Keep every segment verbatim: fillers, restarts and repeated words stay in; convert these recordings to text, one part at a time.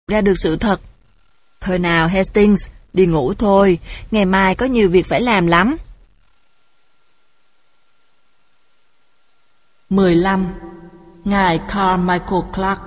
ra được sự thật. Thôi nào Hastings, đi ngủ thôi, ngày mai có nhiều việc phải làm lắm. mười lăm. Ngài Carmichael Clark.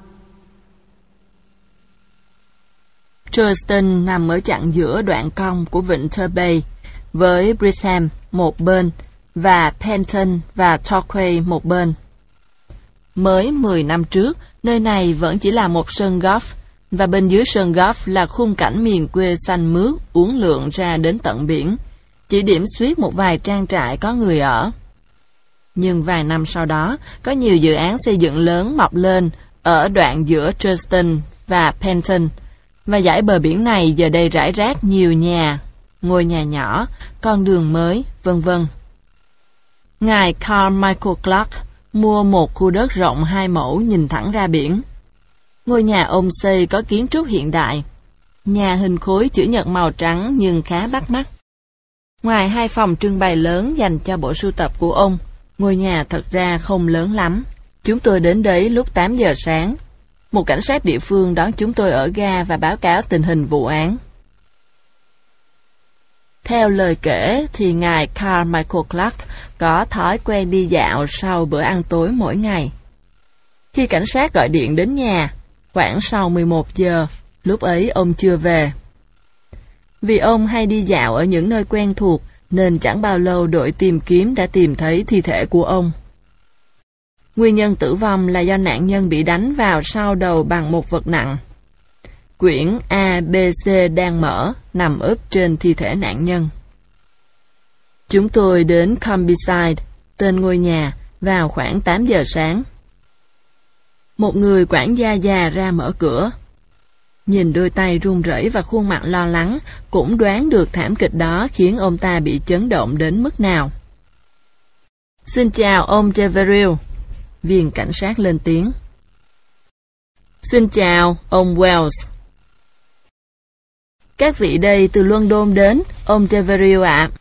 Charleston nằm ở chặng giữa đoạn cong của vịnh Turbay, với Bristol một bên và Penton và Torquay một bên. Mới mười năm trước, nơi này vẫn chỉ là một sân golf, và bên dưới sân golf là khung cảnh miền quê xanh mướt uốn lượn ra đến tận biển, chỉ điểm xuyết một vài trang trại có người ở. Nhưng vài năm sau đó, có nhiều dự án xây dựng lớn mọc lên ở đoạn giữa Charleston và Penton, và dải bờ biển này giờ đây rải rác nhiều nhà, ngôi nhà nhỏ, con đường mới, vân vân. Ngài Carmichael Clark mua một khu đất rộng hai mẫu nhìn thẳng ra biển. Ngôi nhà ông xây có kiến trúc hiện đại, nhà hình khối chữ nhật màu trắng nhưng khá bắt mắt. Ngoài hai phòng trưng bày lớn dành cho bộ sưu tập của ông, ngôi nhà thật ra không lớn lắm. Chúng tôi đến đấy lúc tám giờ sáng. Một cảnh sát địa phương đón chúng tôi ở ga và báo cáo tình hình vụ án. Theo lời kể thì ngài Carmichael Clark có thói quen đi dạo sau bữa ăn tối mỗi ngày. Khi cảnh sát gọi điện đến nhà, khoảng sau mười một giờ, lúc ấy ông chưa về. Vì ông hay đi dạo ở những nơi quen thuộc, nên chẳng bao lâu đội tìm kiếm đã tìm thấy thi thể của ông. Nguyên nhân tử vong là do nạn nhân bị đánh vào sau đầu bằng một vật nặng. Quyển A B C đang mở, nằm úp trên thi thể nạn nhân. Chúng tôi đến Combyside, tên ngôi nhà, vào khoảng tám giờ sáng. Một người quản gia già ra mở cửa. Nhìn đôi tay run rẩy và khuôn mặt lo lắng, cũng đoán được thảm kịch đó khiến ông ta bị chấn động đến mức nào. Xin chào ông Jeverill, viên cảnh sát lên tiếng. Xin chào ông Wells. Các vị đây từ London đến, ông Jeverill ạ.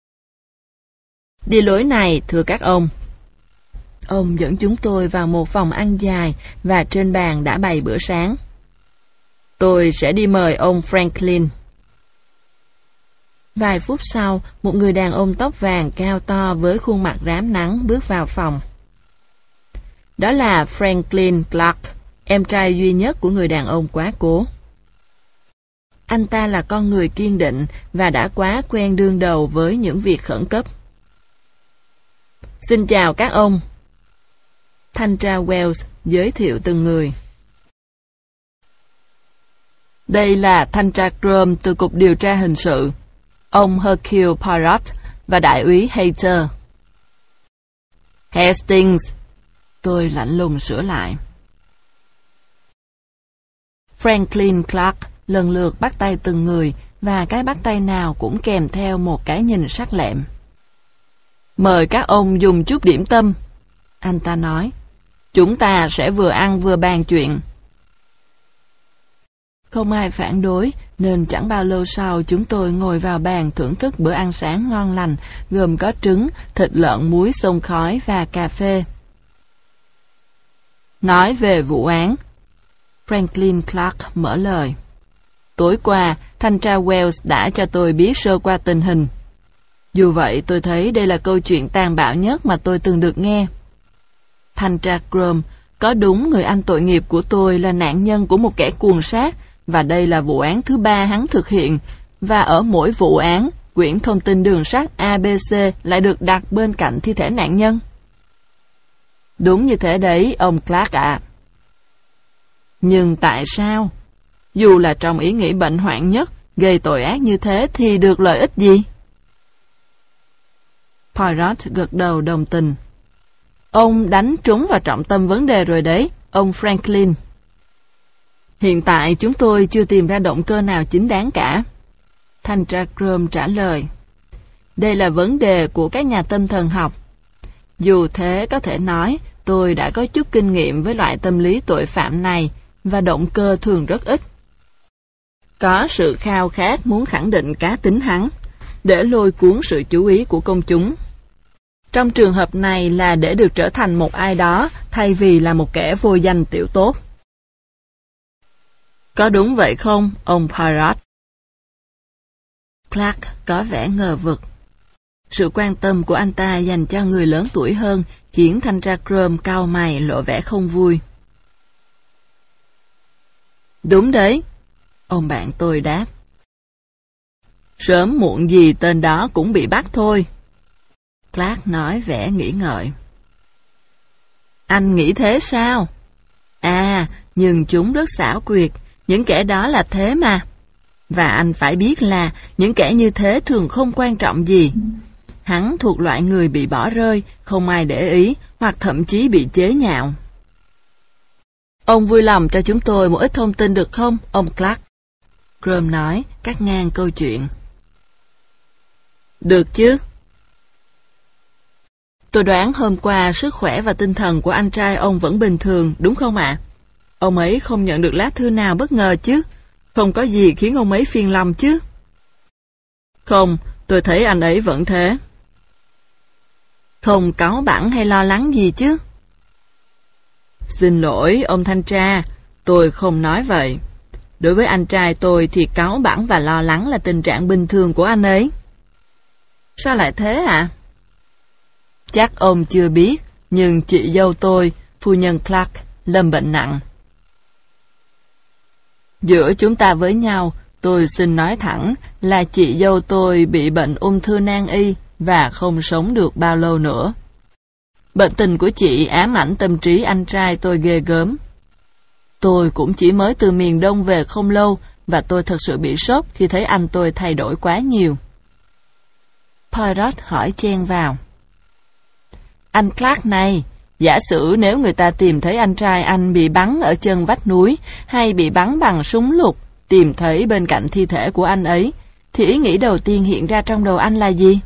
Đi lối này, thưa các ông. Ông dẫn chúng tôi vào một phòng ăn dài và trên bàn đã bày bữa sáng. Tôi sẽ đi mời ông Franklin. Vài phút sau, một người đàn ông tóc vàng cao to với khuôn mặt rám nắng bước vào phòng. Đó là Franklin Clark, em trai duy nhất của người đàn ông quá cố. Anh ta là con người kiên định và đã quá quen đương đầu với những việc khẩn cấp. Xin chào các ông. Thanh tra Wells giới thiệu từng người. Đây là thanh tra Crum từ Cục Điều tra Hình sự, ông Hercule Poirot và đại úy Hayter. Hastings, tôi lạnh lùng sửa lại. Franklin Clark lần lượt bắt tay từng người, và cái bắt tay nào cũng kèm theo một cái nhìn sắc lẹm. Mời các ông dùng chút điểm tâm, anh ta nói. Chúng ta sẽ vừa ăn vừa bàn chuyện. Không ai phản đối, nên chẳng bao lâu sau chúng tôi ngồi vào bàn thưởng thức bữa ăn sáng ngon lành, gồm có trứng, thịt lợn muối xông khói và cà phê. Nói về vụ án, Franklin Clark mở lời. Tối qua, thanh tra Wells đã cho tôi biết sơ qua tình hình. Dù vậy, tôi thấy đây là câu chuyện tàn bạo nhất mà tôi từng được nghe. Thanh tra Crum, có đúng người anh tội nghiệp của tôi là nạn nhân của một kẻ cuồng sát, và đây là vụ án thứ ba hắn thực hiện, và ở mỗi vụ án, quyển thông tin đường sắt A B C lại được đặt bên cạnh thi thể nạn nhân. Đúng như thế đấy, ông Clark ạ. Nhưng tại sao? Dù là trong ý nghĩ bệnh hoạn nhất, gây tội ác như thế thì được lợi ích gì? Poirot gật đầu đồng tình. Ông đánh trúng vào trọng tâm vấn đề rồi đấy, ông Franklin. Hiện tại chúng tôi chưa tìm ra động cơ nào chính đáng cả. Thanh tra Crum trả lời. Đây là vấn đề của các nhà tâm thần học. Dù thế có thể nói, tôi đã có chút kinh nghiệm với loại tâm lý tội phạm này, và động cơ thường rất ít. Có sự khao khát muốn khẳng định cá tính hắn, để lôi cuốn sự chú ý của công chúng. Trong trường hợp này là để được trở thành một ai đó, thay vì là một kẻ vô danh tiểu tốt. Có đúng vậy không, ông Poirot? Clark có vẻ ngờ vực. Sự quan tâm của anh ta dành cho người lớn tuổi hơn khiến thanh tra Crumb cau mày lộ vẻ không vui. Đúng đấy, ông bạn tôi đáp. Sớm muộn gì tên đó cũng bị bắt thôi. Clark nói vẻ nghĩ ngợi. Anh nghĩ thế sao? À, nhưng chúng rất xảo quyệt, những kẻ đó là thế mà. Và anh phải biết là những kẻ như thế thường không quan trọng gì. Hắn thuộc loại người bị bỏ rơi, không ai để ý, hoặc thậm chí bị chế nhạo. Ông vui lòng cho chúng tôi một ít thông tin được không, ông Clark? Crumb nói, cắt ngang câu chuyện. Được chứ. Tôi đoán hôm qua sức khỏe và tinh thần của anh trai ông vẫn bình thường, đúng không ạ? À? Ông ấy không nhận được lá thư nào bất ngờ chứ? Không có gì khiến ông ấy phiền lòng chứ? Không, tôi thấy anh ấy vẫn thế. Không cáu bẳn hay lo lắng gì chứ? Xin lỗi, ông thanh tra, tôi không nói vậy. Đối với anh trai tôi thì cáu bẳn và lo lắng là tình trạng bình thường của anh ấy. Sao lại thế ạ? À? Chắc ông chưa biết, nhưng chị dâu tôi, phu nhân Clark, lâm bệnh nặng. Giữa chúng ta với nhau, tôi xin nói thẳng là chị dâu tôi bị bệnh ung thư nan y và không sống được bao lâu nữa. Bệnh tình của chị ám ảnh tâm trí anh trai tôi ghê gớm. Tôi cũng chỉ mới từ miền Đông về không lâu và tôi thật sự bị sốc khi thấy anh tôi thay đổi quá nhiều. Poirot hỏi chen vào. Anh Clark này, giả sử nếu người ta tìm thấy anh trai anh bị bắn ở chân vách núi hay bị bắn bằng súng lục, tìm thấy bên cạnh thi thể của anh ấy, thì ý nghĩ đầu tiên hiện ra trong đầu anh là gì?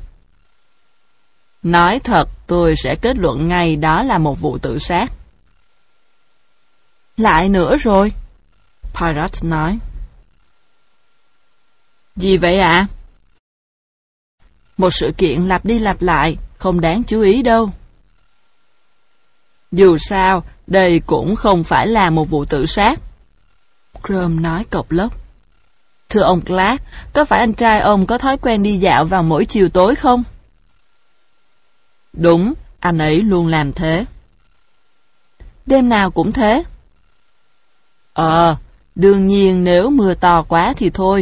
Nói thật, tôi sẽ kết luận ngay đó là một vụ tự sát. Lại nữa rồi, Poirot nói. Gì vậy ạ? À? Một sự kiện lặp đi lặp lại, không đáng chú ý đâu. Dù sao, đây cũng không phải là một vụ tự sát. Crumb nói cộc lốc. Thưa ông Clark, có phải anh trai ông có thói quen đi dạo vào mỗi chiều tối không? Đúng, anh ấy luôn làm thế. Đêm nào cũng thế? Ờ, đương nhiên nếu mưa to quá thì thôi.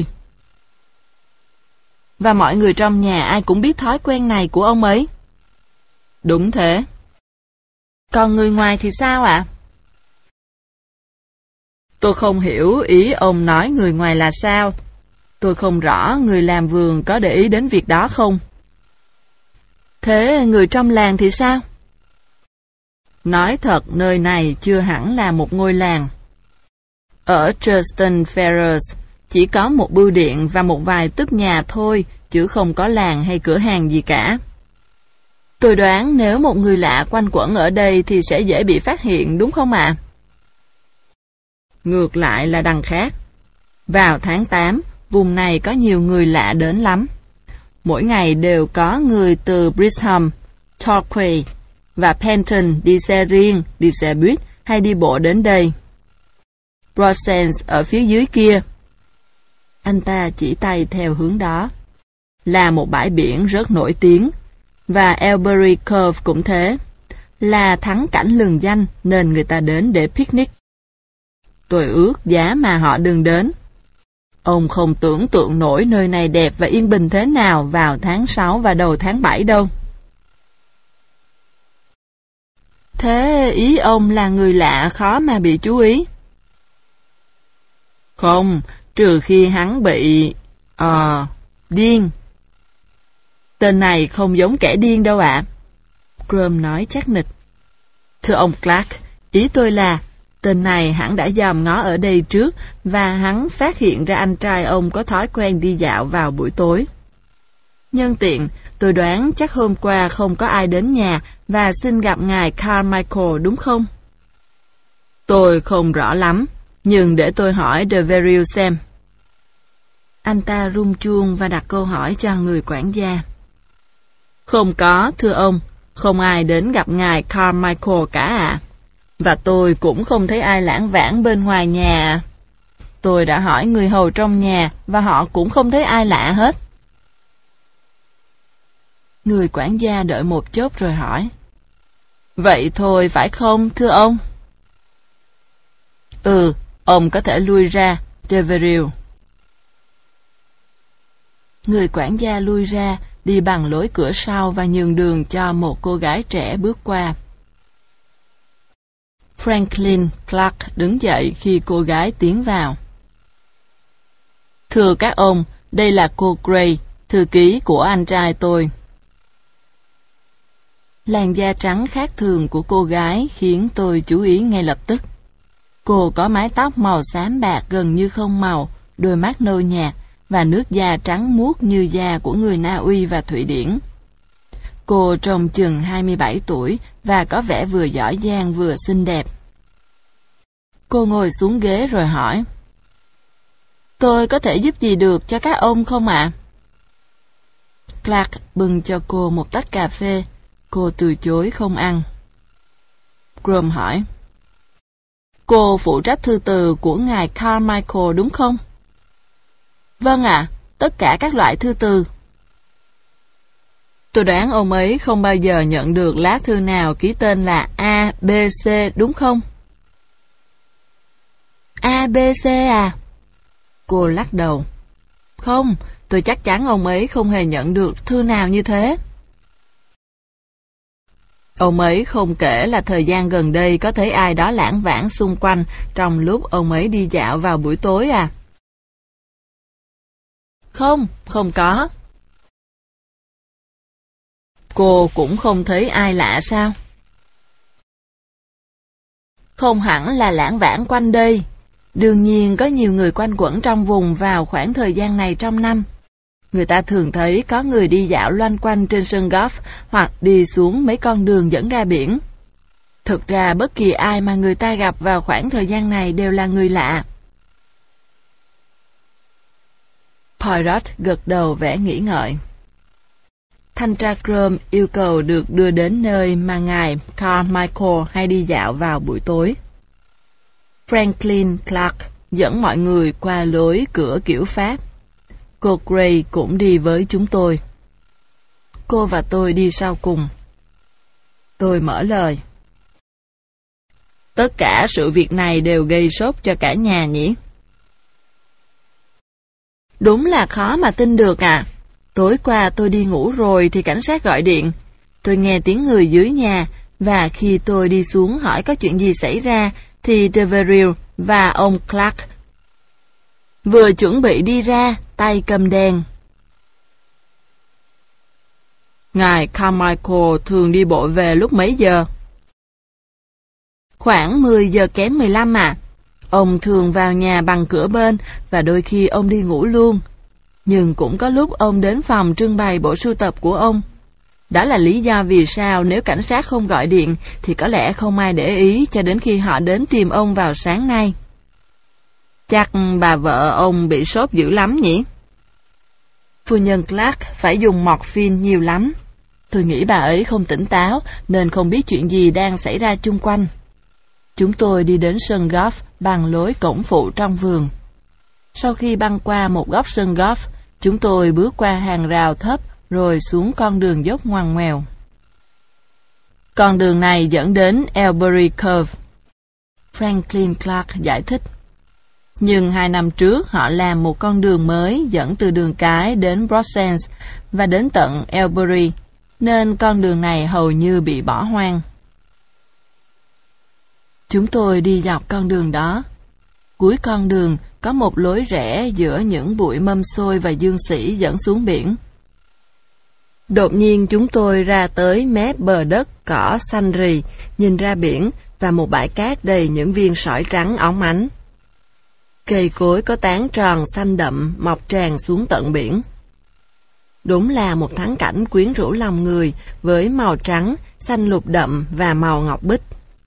Và mọi người trong nhà ai cũng biết thói quen này của ông ấy? Đúng thế. Còn người ngoài thì sao ạ? À? Tôi không hiểu ý ông nói người ngoài là sao. Tôi không rõ người làm vườn có để ý đến việc đó không. Thế người trong làng thì sao? Nói thật, nơi này chưa hẳn là một ngôi làng. Ở Churston Ferrers chỉ có một bưu điện và một vài túp nhà thôi, chứ không có làng hay cửa hàng gì cả. Tôi đoán nếu một người lạ quanh quẩn ở đây thì sẽ dễ bị phát hiện, đúng không ạ? À? Ngược lại là đằng khác. Vào tháng tám, vùng này có nhiều người lạ đến lắm. Mỗi ngày đều có người từ Brixham, Torquay và Penton đi xe riêng, đi xe buýt hay đi bộ đến đây. Broadsands ở phía dưới kia. Anh ta chỉ tay theo hướng đó. Là một bãi biển rất nổi tiếng. Và Elbury Cove cũng thế. Là thắng cảnh lừng danh nên người ta đến để picnic. Tôi ước giá mà họ đừng đến. Ông không tưởng tượng nổi nơi này đẹp và yên bình thế nào vào tháng sáu và đầu tháng bảy đâu. Thế ý ông là người lạ khó mà bị chú ý? Không, trừ khi hắn bị... Ờ... Uh, điên. Tên này không giống kẻ điên đâu ạ. À. Crumb nói chắc nịch. Thưa ông Clark, ý tôi là tên này hẳn đã dòm ngó ở đây trước và hắn phát hiện ra anh trai ông có thói quen đi dạo vào buổi tối. Nhân tiện, tôi đoán chắc hôm qua không có ai đến nhà và xin gặp ngài Carmichael đúng không? Tôi không rõ lắm, nhưng để tôi hỏi De Verrill xem. Anh ta rung chuông và đặt câu hỏi cho người quản gia. Không có, thưa ông, không ai đến gặp ngài Carmichael cả ạ. À. Và tôi cũng không thấy ai lãng vãng bên ngoài nhà. Tôi đã hỏi người hầu trong nhà và họ cũng không thấy ai lạ hết. Người quản gia đợi một chốc rồi hỏi. Vậy thôi phải không, thưa ông? Ừ, ông có thể lui ra, Deverill. Người quản gia lui ra, đi bằng lối cửa sau và nhường đường cho một cô gái trẻ bước qua. Franklin Clark đứng dậy khi cô gái tiến vào. Thưa các ông, đây là cô Gray, thư ký của anh trai tôi. Làn da trắng khác thường của cô gái khiến tôi chú ý ngay lập tức. Cô có mái tóc màu xám bạc gần như không màu, đôi mắt nâu nhạt và nước da trắng muốt như da của người Na Uy và Thụy Điển. Cô trông chừng hai mươi bảy tuổi và có vẻ vừa giỏi giang vừa xinh đẹp. Cô ngồi xuống ghế rồi hỏi. Tôi có thể giúp gì được cho các ông không ạ? Clark bưng cho cô một tách cà phê. Cô từ chối không ăn. Grom hỏi. Cô phụ trách thư từ của ngài Carmichael đúng không? Vâng ạ, à, tất cả các loại thư từ. Tôi đoán ông ấy không bao giờ nhận được lá thư nào ký tên là A, B, C đúng không? A, B, C à? Cô lắc đầu. Không, tôi chắc chắn ông ấy không hề nhận được thư nào như thế. Ông ấy không kể là thời gian gần đây có thấy ai đó lãng vãng xung quanh trong lúc ông ấy đi dạo vào buổi tối à? Không, không có. Cô cũng không thấy ai lạ sao? Không hẳn là lãng vãng quanh đây. Đương nhiên có nhiều người quanh quẩn trong vùng vào khoảng thời gian này trong năm. Người ta thường thấy có người đi dạo loanh quanh trên sân golf hoặc đi xuống mấy con đường dẫn ra biển. Thực ra bất kỳ ai mà người ta gặp vào khoảng thời gian này đều là người lạ. Poirot gật đầu vẻ nghĩ ngợi. Thanh tra Grom yêu cầu được đưa đến nơi mà ngài Carmichael hay đi dạo vào buổi tối. Franklin Clark dẫn mọi người qua lối cửa kiểu Pháp. Cô Gray cũng đi với chúng tôi. Cô và tôi đi sau cùng. Tôi mở lời. Tất cả sự việc này đều gây sốt cho cả nhà nhỉ? Đúng là khó mà tin được à. Tối qua tôi đi ngủ rồi thì cảnh sát gọi điện. Tôi nghe tiếng người dưới nhà, và khi tôi đi xuống hỏi có chuyện gì xảy ra, thì Deverill và ông Clark vừa chuẩn bị đi ra, tay cầm đèn. Ngài Carmichael thường đi bộ về lúc mấy giờ? Khoảng mười giờ kém mười lăm à. Ông thường vào nhà bằng cửa bên, và đôi khi ông đi ngủ luôn. Nhưng cũng có lúc ông đến phòng trưng bày bộ sưu tập của ông. Đó là lý do vì sao nếu cảnh sát không gọi điện thì có lẽ không ai để ý cho đến khi họ đến tìm ông vào sáng nay. Chắc bà vợ ông bị sốt dữ lắm nhỉ? Phu nhân Clark phải dùng morphine nhiều lắm. Tôi nghĩ bà ấy không tỉnh táo nên không biết chuyện gì đang xảy ra chung quanh. Chúng tôi đi đến sân golf bằng lối cổng phụ trong vườn. Sau khi băng qua một góc sân golf, chúng tôi bước qua hàng rào thấp rồi xuống con đường dốc ngoằn ngoèo. Con đường này dẫn đến Elbury Cove. Franklin Clark giải thích. Nhưng hai năm trước họ làm một con đường mới dẫn từ đường cái đến Broadsands và đến tận Elbury, nên con đường này hầu như bị bỏ hoang. Chúng tôi đi dọc con đường đó. Cuối con đường có một lối rẽ giữa những bụi mâm xôi và dương sỉ dẫn xuống biển. Đột nhiên chúng tôi ra tới mép bờ đất cỏ xanh rì, nhìn ra biển và một bãi cát đầy những viên sỏi trắng óng ánh. Cây cối có tán tròn xanh đậm mọc tràn xuống tận biển. Đúng là một thắng cảnh quyến rũ lòng người với màu trắng, xanh lục đậm và màu ngọc bích.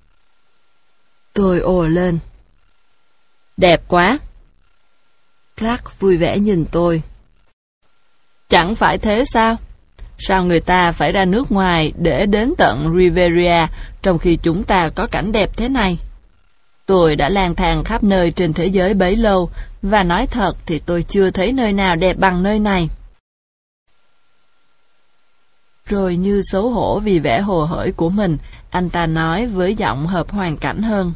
Tôi ồ lên. Đẹp quá! Clark vui vẻ nhìn tôi. Chẳng phải thế sao? Sao người ta phải ra nước ngoài để đến tận Riviera trong khi chúng ta có cảnh đẹp thế này? Tôi đã lang thang khắp nơi trên thế giới bấy lâu, và nói thật thì tôi chưa thấy nơi nào đẹp bằng nơi này. Rồi như xấu hổ vì vẻ hồ hởi của mình, anh ta nói với giọng hợp hoàn cảnh hơn.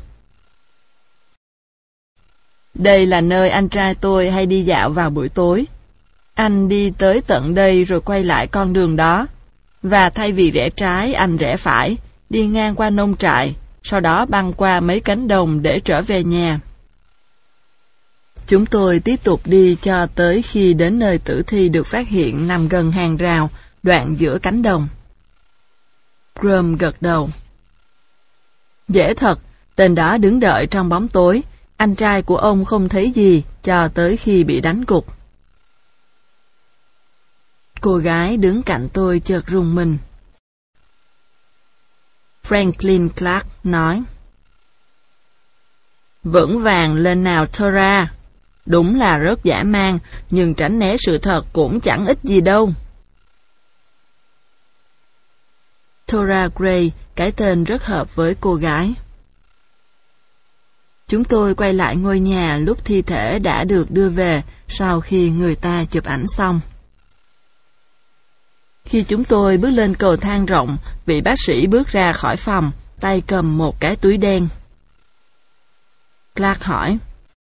Đây là nơi anh trai tôi hay đi dạo vào buổi tối. Anh đi tới tận đây rồi quay lại con đường đó. Và thay vì rẽ trái, anh rẽ phải, đi ngang qua nông trại, sau đó băng qua mấy cánh đồng để trở về nhà. Chúng tôi tiếp tục đi cho tới khi đến nơi tử thi được phát hiện nằm gần hàng rào, đoạn giữa cánh đồng. Grum gật đầu. Dễ thật, tên đó đứng đợi trong bóng tối, anh trai của ông không thấy gì cho tới khi bị đánh gục. Cô gái đứng cạnh tôi chợt rùng mình. Franklin Clark nói. Vững vàng lên nào Thora. Đúng là rất dã man, nhưng tránh né sự thật cũng chẳng ích gì đâu. Thora Gray, cái tên rất hợp với cô gái. Chúng tôi quay lại ngôi nhà lúc thi thể đã được đưa về sau khi người ta chụp ảnh xong. Khi chúng tôi bước lên cầu thang rộng, vị bác sĩ bước ra khỏi phòng, tay cầm một cái túi đen. Clark hỏi.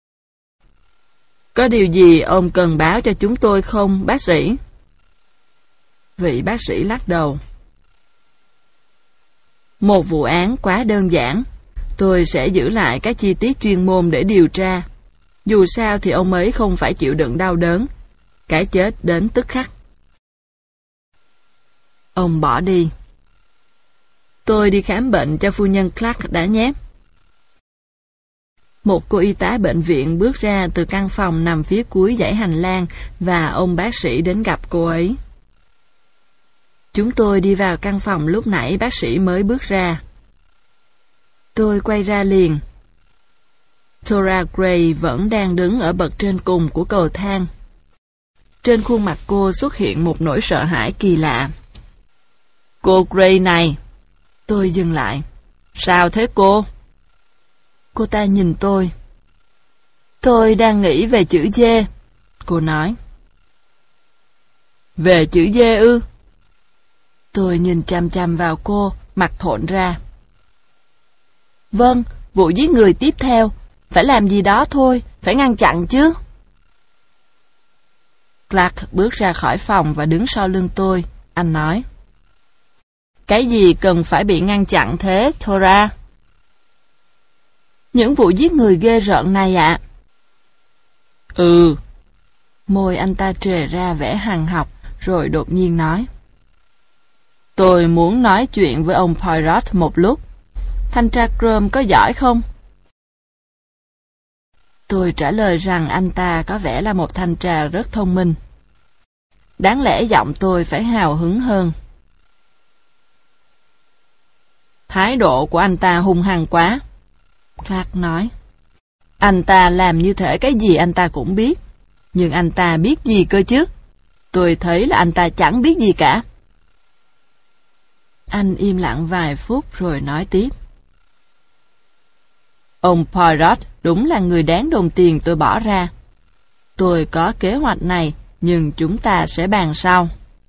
Có điều gì ông cần báo cho chúng tôi không, bác sĩ? Vị bác sĩ lắc đầu. Một vụ án quá đơn giản. Tôi sẽ giữ lại các chi tiết chuyên môn để điều tra. Dù sao thì ông ấy không phải chịu đựng đau đớn. Cái chết đến tức khắc. Ông bỏ đi. Tôi đi khám bệnh cho phu nhân Clark đã nhé. Một cô y tá bệnh viện bước ra từ căn phòng nằm phía cuối dãy hành lang và ông bác sĩ đến gặp cô ấy. Chúng tôi đi vào căn phòng lúc nãy bác sĩ mới bước ra. Tôi quay ra liền. Thora Gray vẫn đang đứng ở bậc trên cùng của cầu thang. Trên khuôn mặt cô xuất hiện một nỗi sợ hãi kỳ lạ. Cô Gray này. Tôi dừng lại. Sao thế cô? Cô ta nhìn tôi. Tôi đang nghĩ về chữ D. Cô nói. Về chữ D ư? Tôi nhìn chằm chằm vào cô, mặt thộn ra. Vâng, vụ giết người tiếp theo. Phải làm gì đó thôi, phải ngăn chặn chứ. Clark bước ra khỏi phòng và đứng sau lưng tôi. Anh nói. Cái gì cần phải bị ngăn chặn thế, Thora? Những vụ giết người ghê rợn này ạ. À? Ừ. Môi anh ta trề ra vẻ hằn học, rồi đột nhiên nói. Tôi muốn nói chuyện với ông Poirot một lúc. Thanh tra Grum có giỏi không? Tôi trả lời rằng anh ta có vẻ là một thanh tra rất thông minh. Đáng lẽ giọng tôi phải hào hứng hơn. Thái độ của anh ta hung hăng quá. Clark nói. Anh ta làm như thể cái gì anh ta cũng biết. Nhưng anh ta biết gì cơ chứ? Tôi thấy là anh ta chẳng biết gì cả. Anh im lặng vài phút rồi nói tiếp. Ông Poirot đúng là người đáng đồng tiền tôi bỏ ra. Tôi có kế hoạch này, nhưng chúng ta sẽ bàn sau.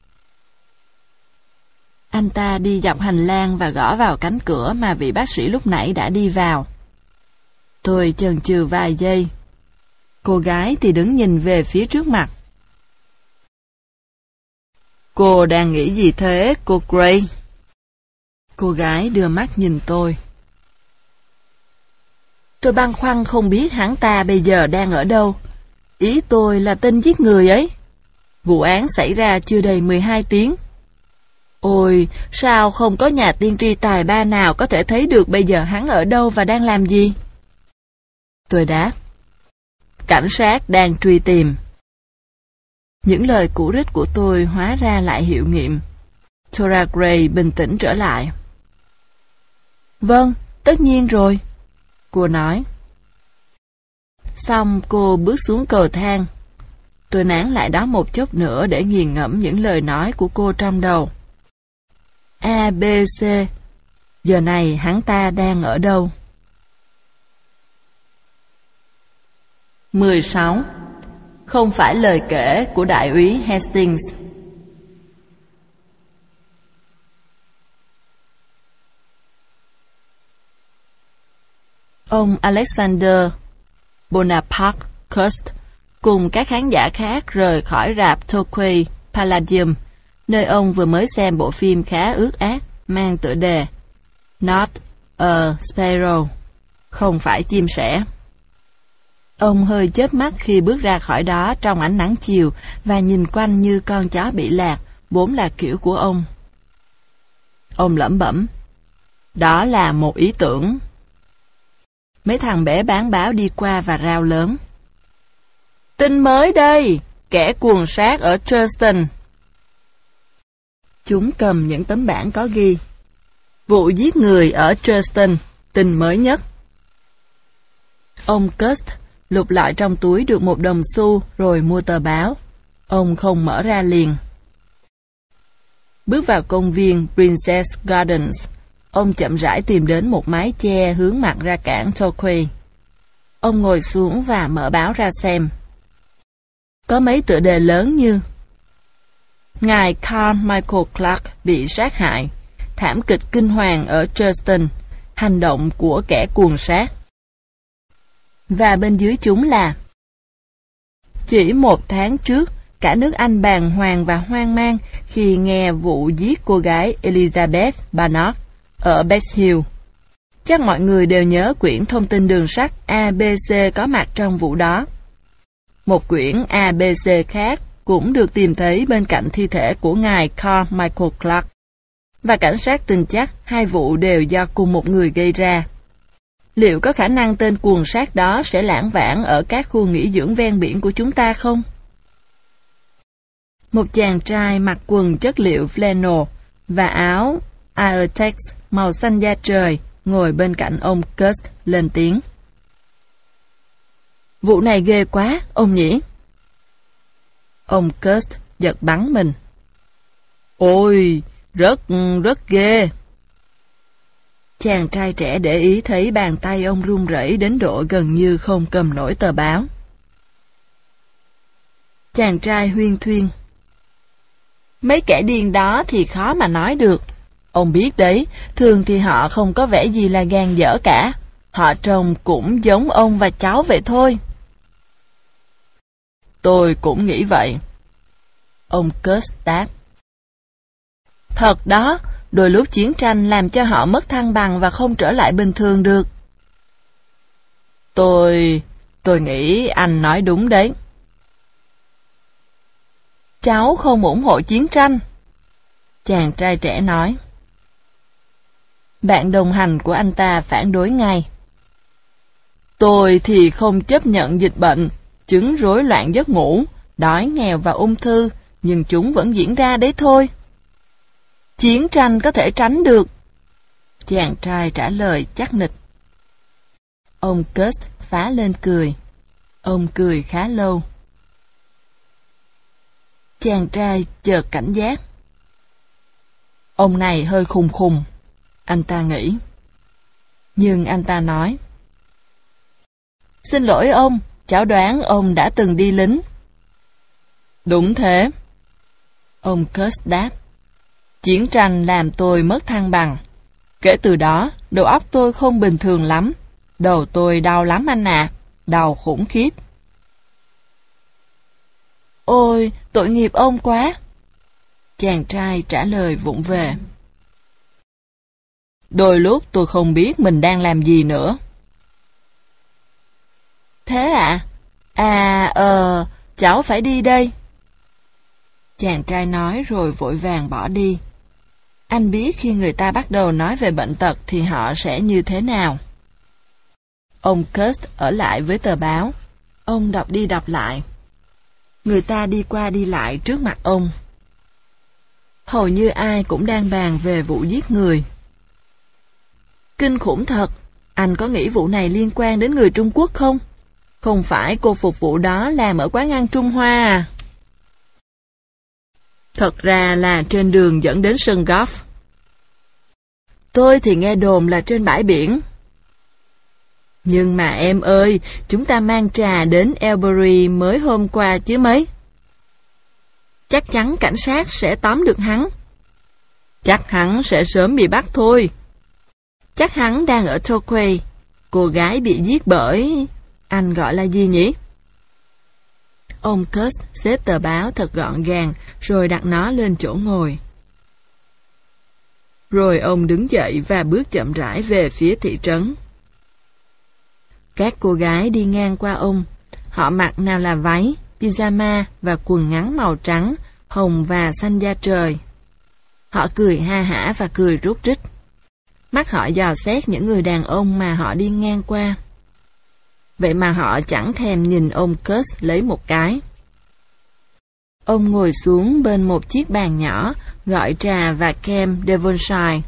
Anh ta đi dọc hành lang và gõ vào cánh cửa mà vị bác sĩ lúc nãy đã đi vào. Tôi chần chừ vài giây. Cô gái thì đứng nhìn về phía trước mặt. Cô đang nghĩ gì thế, cô Gray? Cô gái đưa mắt nhìn tôi. Tôi băn khoăn không biết hắn ta bây giờ đang ở đâu. Ý tôi là tên giết người ấy. Vụ án xảy ra chưa đầy mười hai tiếng. Ôi, sao không có nhà tiên tri tài ba nào có thể thấy được bây giờ hắn ở đâu và đang làm gì? Tôi đáp. Cảnh sát đang truy tìm. Những lời cũ rích của tôi hóa ra lại hiệu nghiệm. Thora Gray bình tĩnh trở lại. Vâng, tất nhiên rồi. Cô nói. Xong cô bước xuống cầu thang. Tôi nán lại đó một chút nữa để nghiền ngẫm những lời nói của cô trong đầu. A, B, C. Giờ này hắn ta đang ở đâu? mười sáu. Không phải lời kể của đại úy Hastings. Ông Alexander Bonaparte Cust cùng các khán giả khác rời khỏi rạp Torquay Palladium, nơi ông vừa mới xem bộ phim khá ước ác mang tựa đề Not a Sparrow, không phải chim sẻ. Ông hơi chớp mắt khi bước ra khỏi đó trong ánh nắng chiều và nhìn quanh như con chó bị lạc, vốn là kiểu của ông. Ông lẩm bẩm, đó là một ý tưởng. Mấy thằng bé bán báo đi qua và rao lớn. Tin mới đây, kẻ cuồng sát ở Churston. Chúng cầm những tấm bảng có ghi. Vụ giết người ở Churston, tin mới nhất. Ông Cust lục lọi trong túi được một đồng xu rồi mua tờ báo. Ông không mở ra liền. Bước vào công viên Princess Gardens, ông chậm rãi tìm đến một mái che hướng mặt ra cảng Torquay. Ông ngồi xuống và mở báo ra xem. Có mấy tựa đề lớn như Ngài Carmichael Clark bị sát hại, thảm kịch kinh hoàng ở Churston, hành động của kẻ cuồng sát. Và bên dưới chúng là chỉ một tháng trước, cả nước Anh bàng hoàng và hoang mang khi nghe vụ giết cô gái Elizabeth Barnard ở Bexhill. Chắc mọi người đều nhớ quyển thông tin đường sắt a bê xê có mặt trong vụ đó. Một quyển a bê xê khác cũng được tìm thấy bên cạnh thi thể của ngài Carmichael Clark. Và cảnh sát tin chắc hai vụ đều do cùng một người gây ra. Liệu có khả năng tên cuồng sát đó sẽ lãng vãng ở các khu nghỉ dưỡng ven biển của chúng ta không? Một chàng trai mặc quần chất liệu flannel và áo Aertex màu xanh da trời ngồi bên cạnh ông Cust lên tiếng. Vụ này ghê quá, ông nhỉ? Ông Cust giật bắn mình. Ôi, rất, rất ghê. Chàng trai trẻ để ý thấy bàn tay ông run rẩy đến độ gần như không cầm nổi tờ báo. Chàng trai huyên thuyên. Mấy kẻ điên đó thì khó mà nói được. Ông biết đấy, thường thì họ không có vẻ gì là gan dở cả. Họ trông cũng giống ông và cháu vậy thôi. Tôi cũng nghĩ vậy. Ông Cust đáp. Thật đó, đôi lúc chiến tranh làm cho họ mất thăng bằng và không trở lại bình thường được. Tôi... tôi nghĩ anh nói đúng đấy. Cháu không ủng hộ chiến tranh. Chàng trai trẻ nói. Bạn đồng hành của anh ta phản đối ngay. Tôi thì không chấp nhận dịch bệnh, chứng rối loạn giấc ngủ, đói nghèo và ung thư, nhưng chúng vẫn diễn ra đấy thôi. Chiến tranh có thể tránh được. Chàng trai trả lời chắc nịch. Ông Cust phá lên cười. Ông cười khá lâu. Chàng trai chợt cảnh giác. Ông này hơi khùng khùng, anh ta nghĩ. Nhưng anh ta nói. Xin lỗi ông, cháu đoán ông đã từng đi lính. Đúng thế. Ông Cust đáp. Chiến tranh làm tôi mất thăng bằng. Kể từ đó, đầu óc tôi không bình thường lắm. Đầu tôi đau lắm anh ạ, à. Đau khủng khiếp. Ôi, tội nghiệp ông quá. Chàng trai trả lời vụng về. Đôi lúc tôi không biết mình đang làm gì nữa. Thế ạ? À? À, ờ, cháu phải đi đây. Chàng trai nói rồi vội vàng bỏ đi. Anh biết khi người ta bắt đầu nói về bệnh tật thì họ sẽ như thế nào. Ông Cust ở lại với tờ báo. Ông đọc đi đọc lại. Người ta đi qua đi lại trước mặt ông. Hầu như ai cũng đang bàn về vụ giết người. Kinh khủng thật, anh có nghĩ vụ này liên quan đến người Trung Quốc không? Không phải cô phục vụ đó làm ở quán ăn Trung Hoa à? Thật ra là trên đường dẫn đến sân golf. Tôi thì nghe đồn là trên bãi biển. Nhưng mà em ơi, chúng ta mang trà đến Elbury mới hôm qua chứ mấy. Chắc chắn cảnh sát sẽ tóm được hắn. Chắc hắn sẽ sớm bị bắt thôi. Chắc hắn đang ở Torquay. Cô gái bị giết bởi... anh gọi là gì nhỉ? Ông Kurtz xếp tờ báo thật gọn gàng, rồi đặt nó lên chỗ ngồi. Rồi ông đứng dậy và bước chậm rãi về phía thị trấn. Các cô gái đi ngang qua ông. Họ mặc nào là váy, pyjama và quần ngắn màu trắng, hồng và xanh da trời. Họ cười ha hả và cười rúc rích. Mắt họ dò xét những người đàn ông mà họ đi ngang qua. Vậy mà họ chẳng thèm nhìn ông Kurtz lấy một cái. Ông ngồi xuống bên một chiếc bàn nhỏ, gọi trà và kem Devonshire.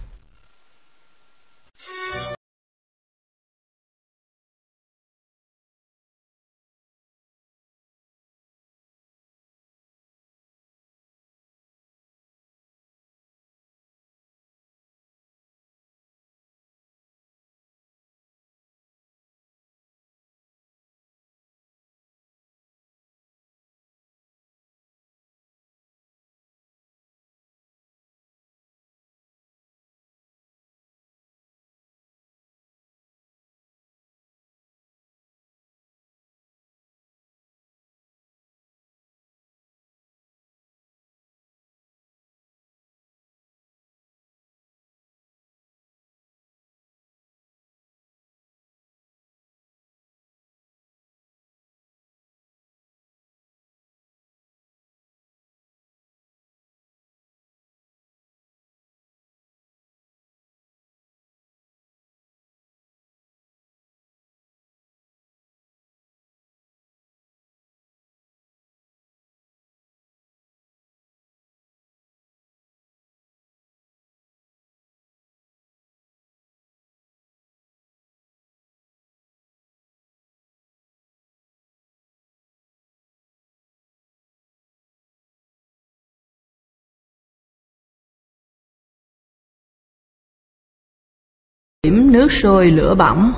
Điểm nước sôi lửa bỏng.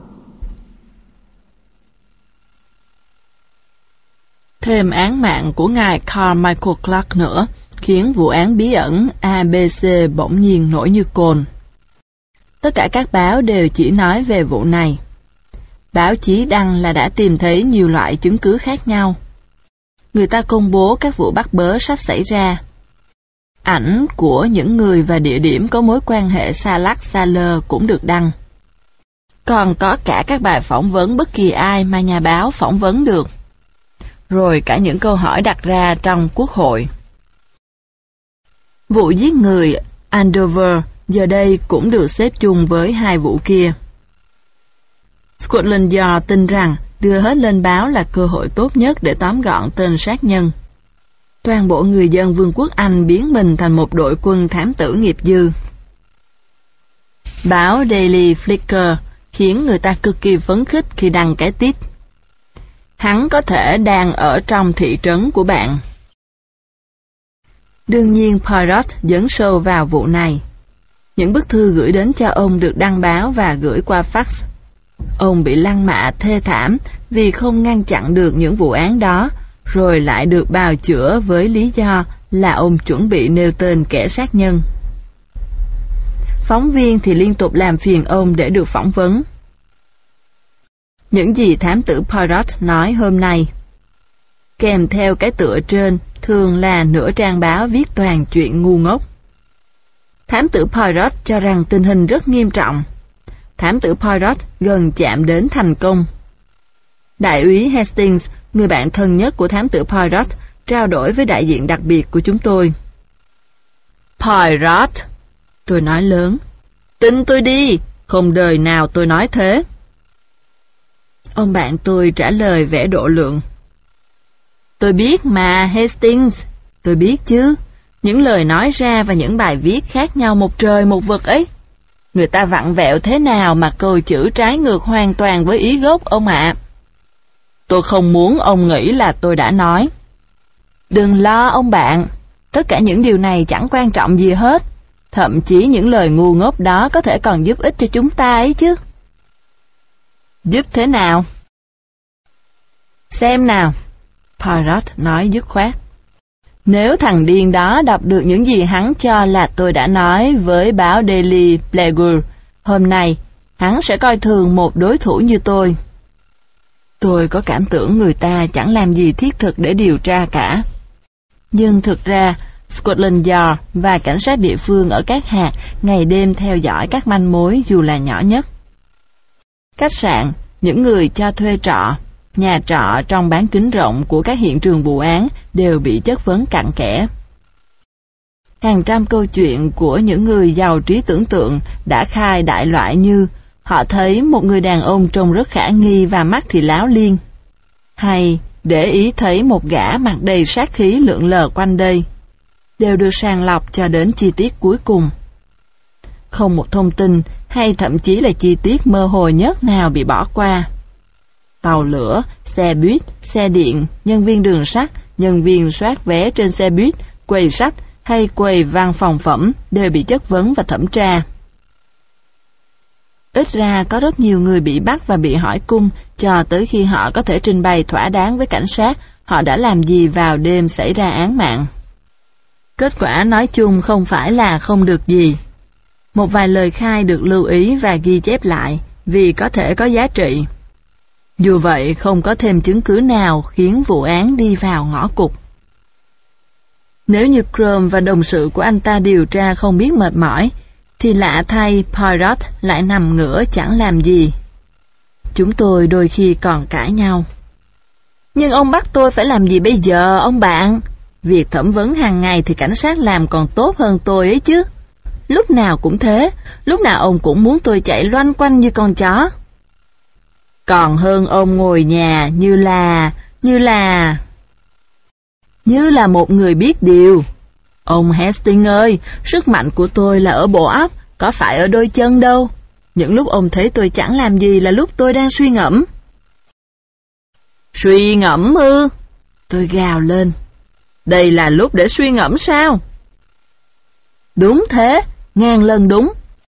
Thêm án mạng của ngài Carmichael Clark nữa khiến vụ án bí ẩn a bê xê bỗng nhiên nổi như cồn. Tất cả các báo đều chỉ nói về vụ này. Báo chí đăng là đã tìm thấy nhiều loại chứng cứ khác nhau. Người ta công bố các vụ bắt bớ sắp xảy ra. Ảnh của những người và địa điểm có mối quan hệ xa lắc xa lơ cũng được đăng. Còn có cả các bài phỏng vấn bất kỳ ai mà nhà báo phỏng vấn được. Rồi cả những câu hỏi đặt ra trong quốc hội. Vụ giết người Andover giờ đây cũng được xếp chung với hai vụ kia. Scotland Yard tin rằng đưa hết lên báo là cơ hội tốt nhất để tóm gọn tên sát nhân. Toàn bộ người dân Vương quốc Anh biến mình thành một đội quân thám tử nghiệp dư. Báo Daily Flicker khiến người ta cực kỳ phấn khích khi đăng cái tít: hắn có thể đang ở trong thị trấn của bạn. Đương nhiên Poirot dấn sâu vào vụ này. Những bức thư gửi đến cho ông được đăng báo và gửi qua fax. Ông bị lăng mạ thê thảm vì không ngăn chặn được những vụ án đó, rồi lại được bào chữa với lý do là ông chuẩn bị nêu tên kẻ sát nhân. Phóng viên thì liên tục làm phiền ông để được phỏng vấn. Những gì thám tử Poirot nói hôm nay, kèm theo cái tựa trên, thường là nửa trang báo viết toàn chuyện ngu ngốc. Thám tử Poirot cho rằng tình hình rất nghiêm trọng. Thám tử Poirot gần chạm đến thành công. Đại úy Hastings, người bạn thân nhất của thám tử Poirot, trao đổi với đại diện đặc biệt của chúng tôi. Poirot, tôi nói lớn, tin tôi đi, không đời nào tôi nói thế. Ông bạn tôi trả lời vẻ độ lượng. Tôi biết mà, Hastings, tôi biết chứ. Những lời nói ra và những bài viết khác nhau một trời một vực ấy. Người ta vặn vẹo thế nào mà câu chữ trái ngược hoàn toàn với ý gốc ông ạ. À. Tôi không muốn ông nghĩ là tôi đã nói. Đừng lo ông bạn, tất cả những điều này chẳng quan trọng gì hết. Thậm chí những lời ngu ngốc đó có thể còn giúp ích cho chúng ta ấy chứ. Giúp thế nào? Xem nào, Poirot nói dứt khoát. Nếu thằng điên đó đọc được những gì hắn cho là tôi đã nói với báo Daily Plague hôm nay, hắn sẽ coi thường một đối thủ như tôi. Tôi có cảm tưởng người ta chẳng làm gì thiết thực để điều tra cả. Nhưng thực ra, Scotland Yard và cảnh sát địa phương ở các hạt ngày đêm theo dõi các manh mối dù là nhỏ nhất. Khách sạn, những người cho thuê trọ, nhà trọ trong bán kính rộng của các hiện trường vụ án đều bị chất vấn cặn kẽ. Hàng trăm câu chuyện của những người giàu trí tưởng tượng đã khai đại loại như họ thấy một người đàn ông trông rất khả nghi và mắt thì láo liên, hay để ý thấy một gã mặt đầy sát khí lượn lờ quanh đây, đều được sàng lọc cho đến chi tiết cuối cùng. Không một thông tin hay thậm chí là chi tiết mơ hồ nhất nào bị bỏ qua. Tàu lửa, xe buýt, xe điện, nhân viên đường sắt, nhân viên soát vé trên xe buýt, quầy sách hay quầy văn phòng phẩm đều bị chất vấn và thẩm tra. Ít ra có rất nhiều người bị bắt và bị hỏi cung cho tới khi họ có thể trình bày thỏa đáng với cảnh sát họ đã làm gì vào đêm xảy ra án mạng. Kết quả nói chung không phải là không được gì. Một vài lời khai được lưu ý và ghi chép lại vì có thể có giá trị. Dù vậy không có thêm chứng cứ nào khiến vụ án đi vào ngõ cụt. Nếu như Crumb và đồng sự của anh ta điều tra không biết mệt mỏi, thì lạ thay Poirot lại nằm ngửa chẳng làm gì. Chúng tôi đôi khi còn cãi nhau. Nhưng ông bắt tôi phải làm gì bây giờ, ông bạn? Việc thẩm vấn hàng ngày thì cảnh sát làm còn tốt hơn tôi ấy chứ. Lúc nào cũng thế, lúc nào ông cũng muốn tôi chạy loanh quanh như con chó. Còn hơn ông ngồi nhà như là, như là... Như là một người biết điều. Ông Hastings ơi, sức mạnh của tôi là ở bộ óc, có phải ở đôi chân đâu. Những lúc ông thấy tôi chẳng làm gì là lúc tôi đang suy ngẫm. Suy ngẫm ư? Tôi gào lên. Đây là lúc để suy ngẫm sao? Đúng thế, ngàn lần đúng.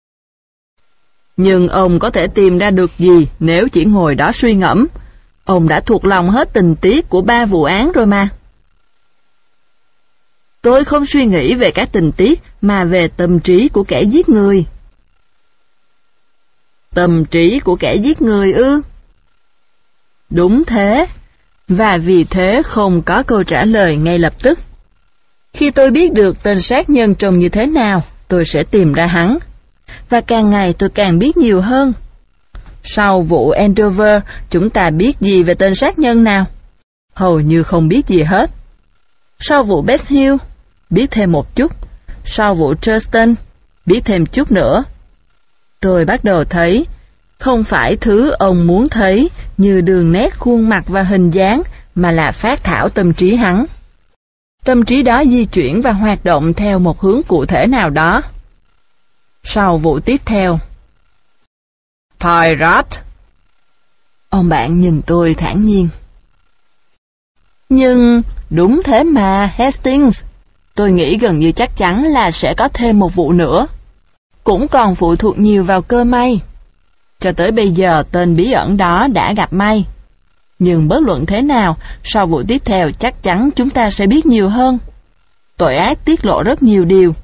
Nhưng ông có thể tìm ra được gì nếu chỉ ngồi đó suy ngẫm? Ông đã thuộc lòng hết tình tiết của ba vụ án rồi mà. Tôi không suy nghĩ về các tình tiết mà về tâm trí của kẻ giết người. Tâm trí của kẻ giết người ư? Đúng thế, và vì thế không có câu trả lời ngay lập tức. Khi tôi biết được tên sát nhân trông như thế nào, tôi sẽ tìm ra hắn. Và càng ngày tôi càng biết nhiều hơn. Sau vụ Andover, chúng ta biết gì về tên sát nhân nào? Hầu như không biết gì hết. Sau vụ Beth Hill, biết thêm một chút. Sau vụ Thurston, biết thêm chút nữa. Tôi bắt đầu thấy, không phải thứ ông muốn thấy như đường nét khuôn mặt và hình dáng, mà là phác thảo tâm trí hắn. Tâm trí đó di chuyển và hoạt động theo một hướng cụ thể nào đó. Sau vụ tiếp theo. Poirot. Ông bạn nhìn tôi thản nhiên. Nhưng, đúng thế mà, Hastings. Tôi nghĩ gần như chắc chắn là sẽ có thêm một vụ nữa. Cũng còn phụ thuộc nhiều vào cơ may. Cho tới bây giờ tên bí ẩn đó đã gặp may. Nhưng bất luận thế nào, sau vụ tiếp theo chắc chắn chúng ta sẽ biết nhiều hơn. Tội ác tiết lộ rất nhiều điều.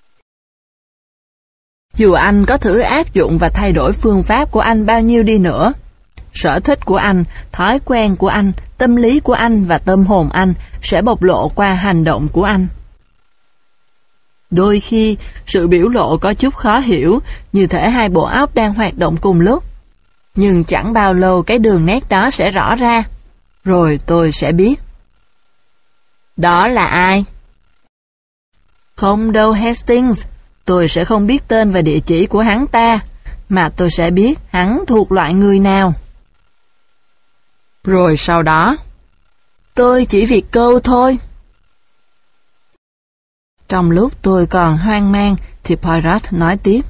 Dù anh có thử áp dụng và thay đổi phương pháp của anh bao nhiêu đi nữa, sở thích của anh, thói quen của anh, tâm lý của anh và tâm hồn anh sẽ bộc lộ qua hành động của anh. Đôi khi, sự biểu lộ có chút khó hiểu, như thể hai bộ óc đang hoạt động cùng lúc. Nhưng chẳng bao lâu cái đường nét đó sẽ rõ ra, rồi tôi sẽ biết. Đó là ai? Không đâu Hastings, tôi sẽ không biết tên và địa chỉ của hắn ta, mà tôi sẽ biết hắn thuộc loại người nào. Rồi sau đó, tôi chỉ việc câu thôi. Trong lúc tôi còn hoang mang, thì Poirot nói tiếp.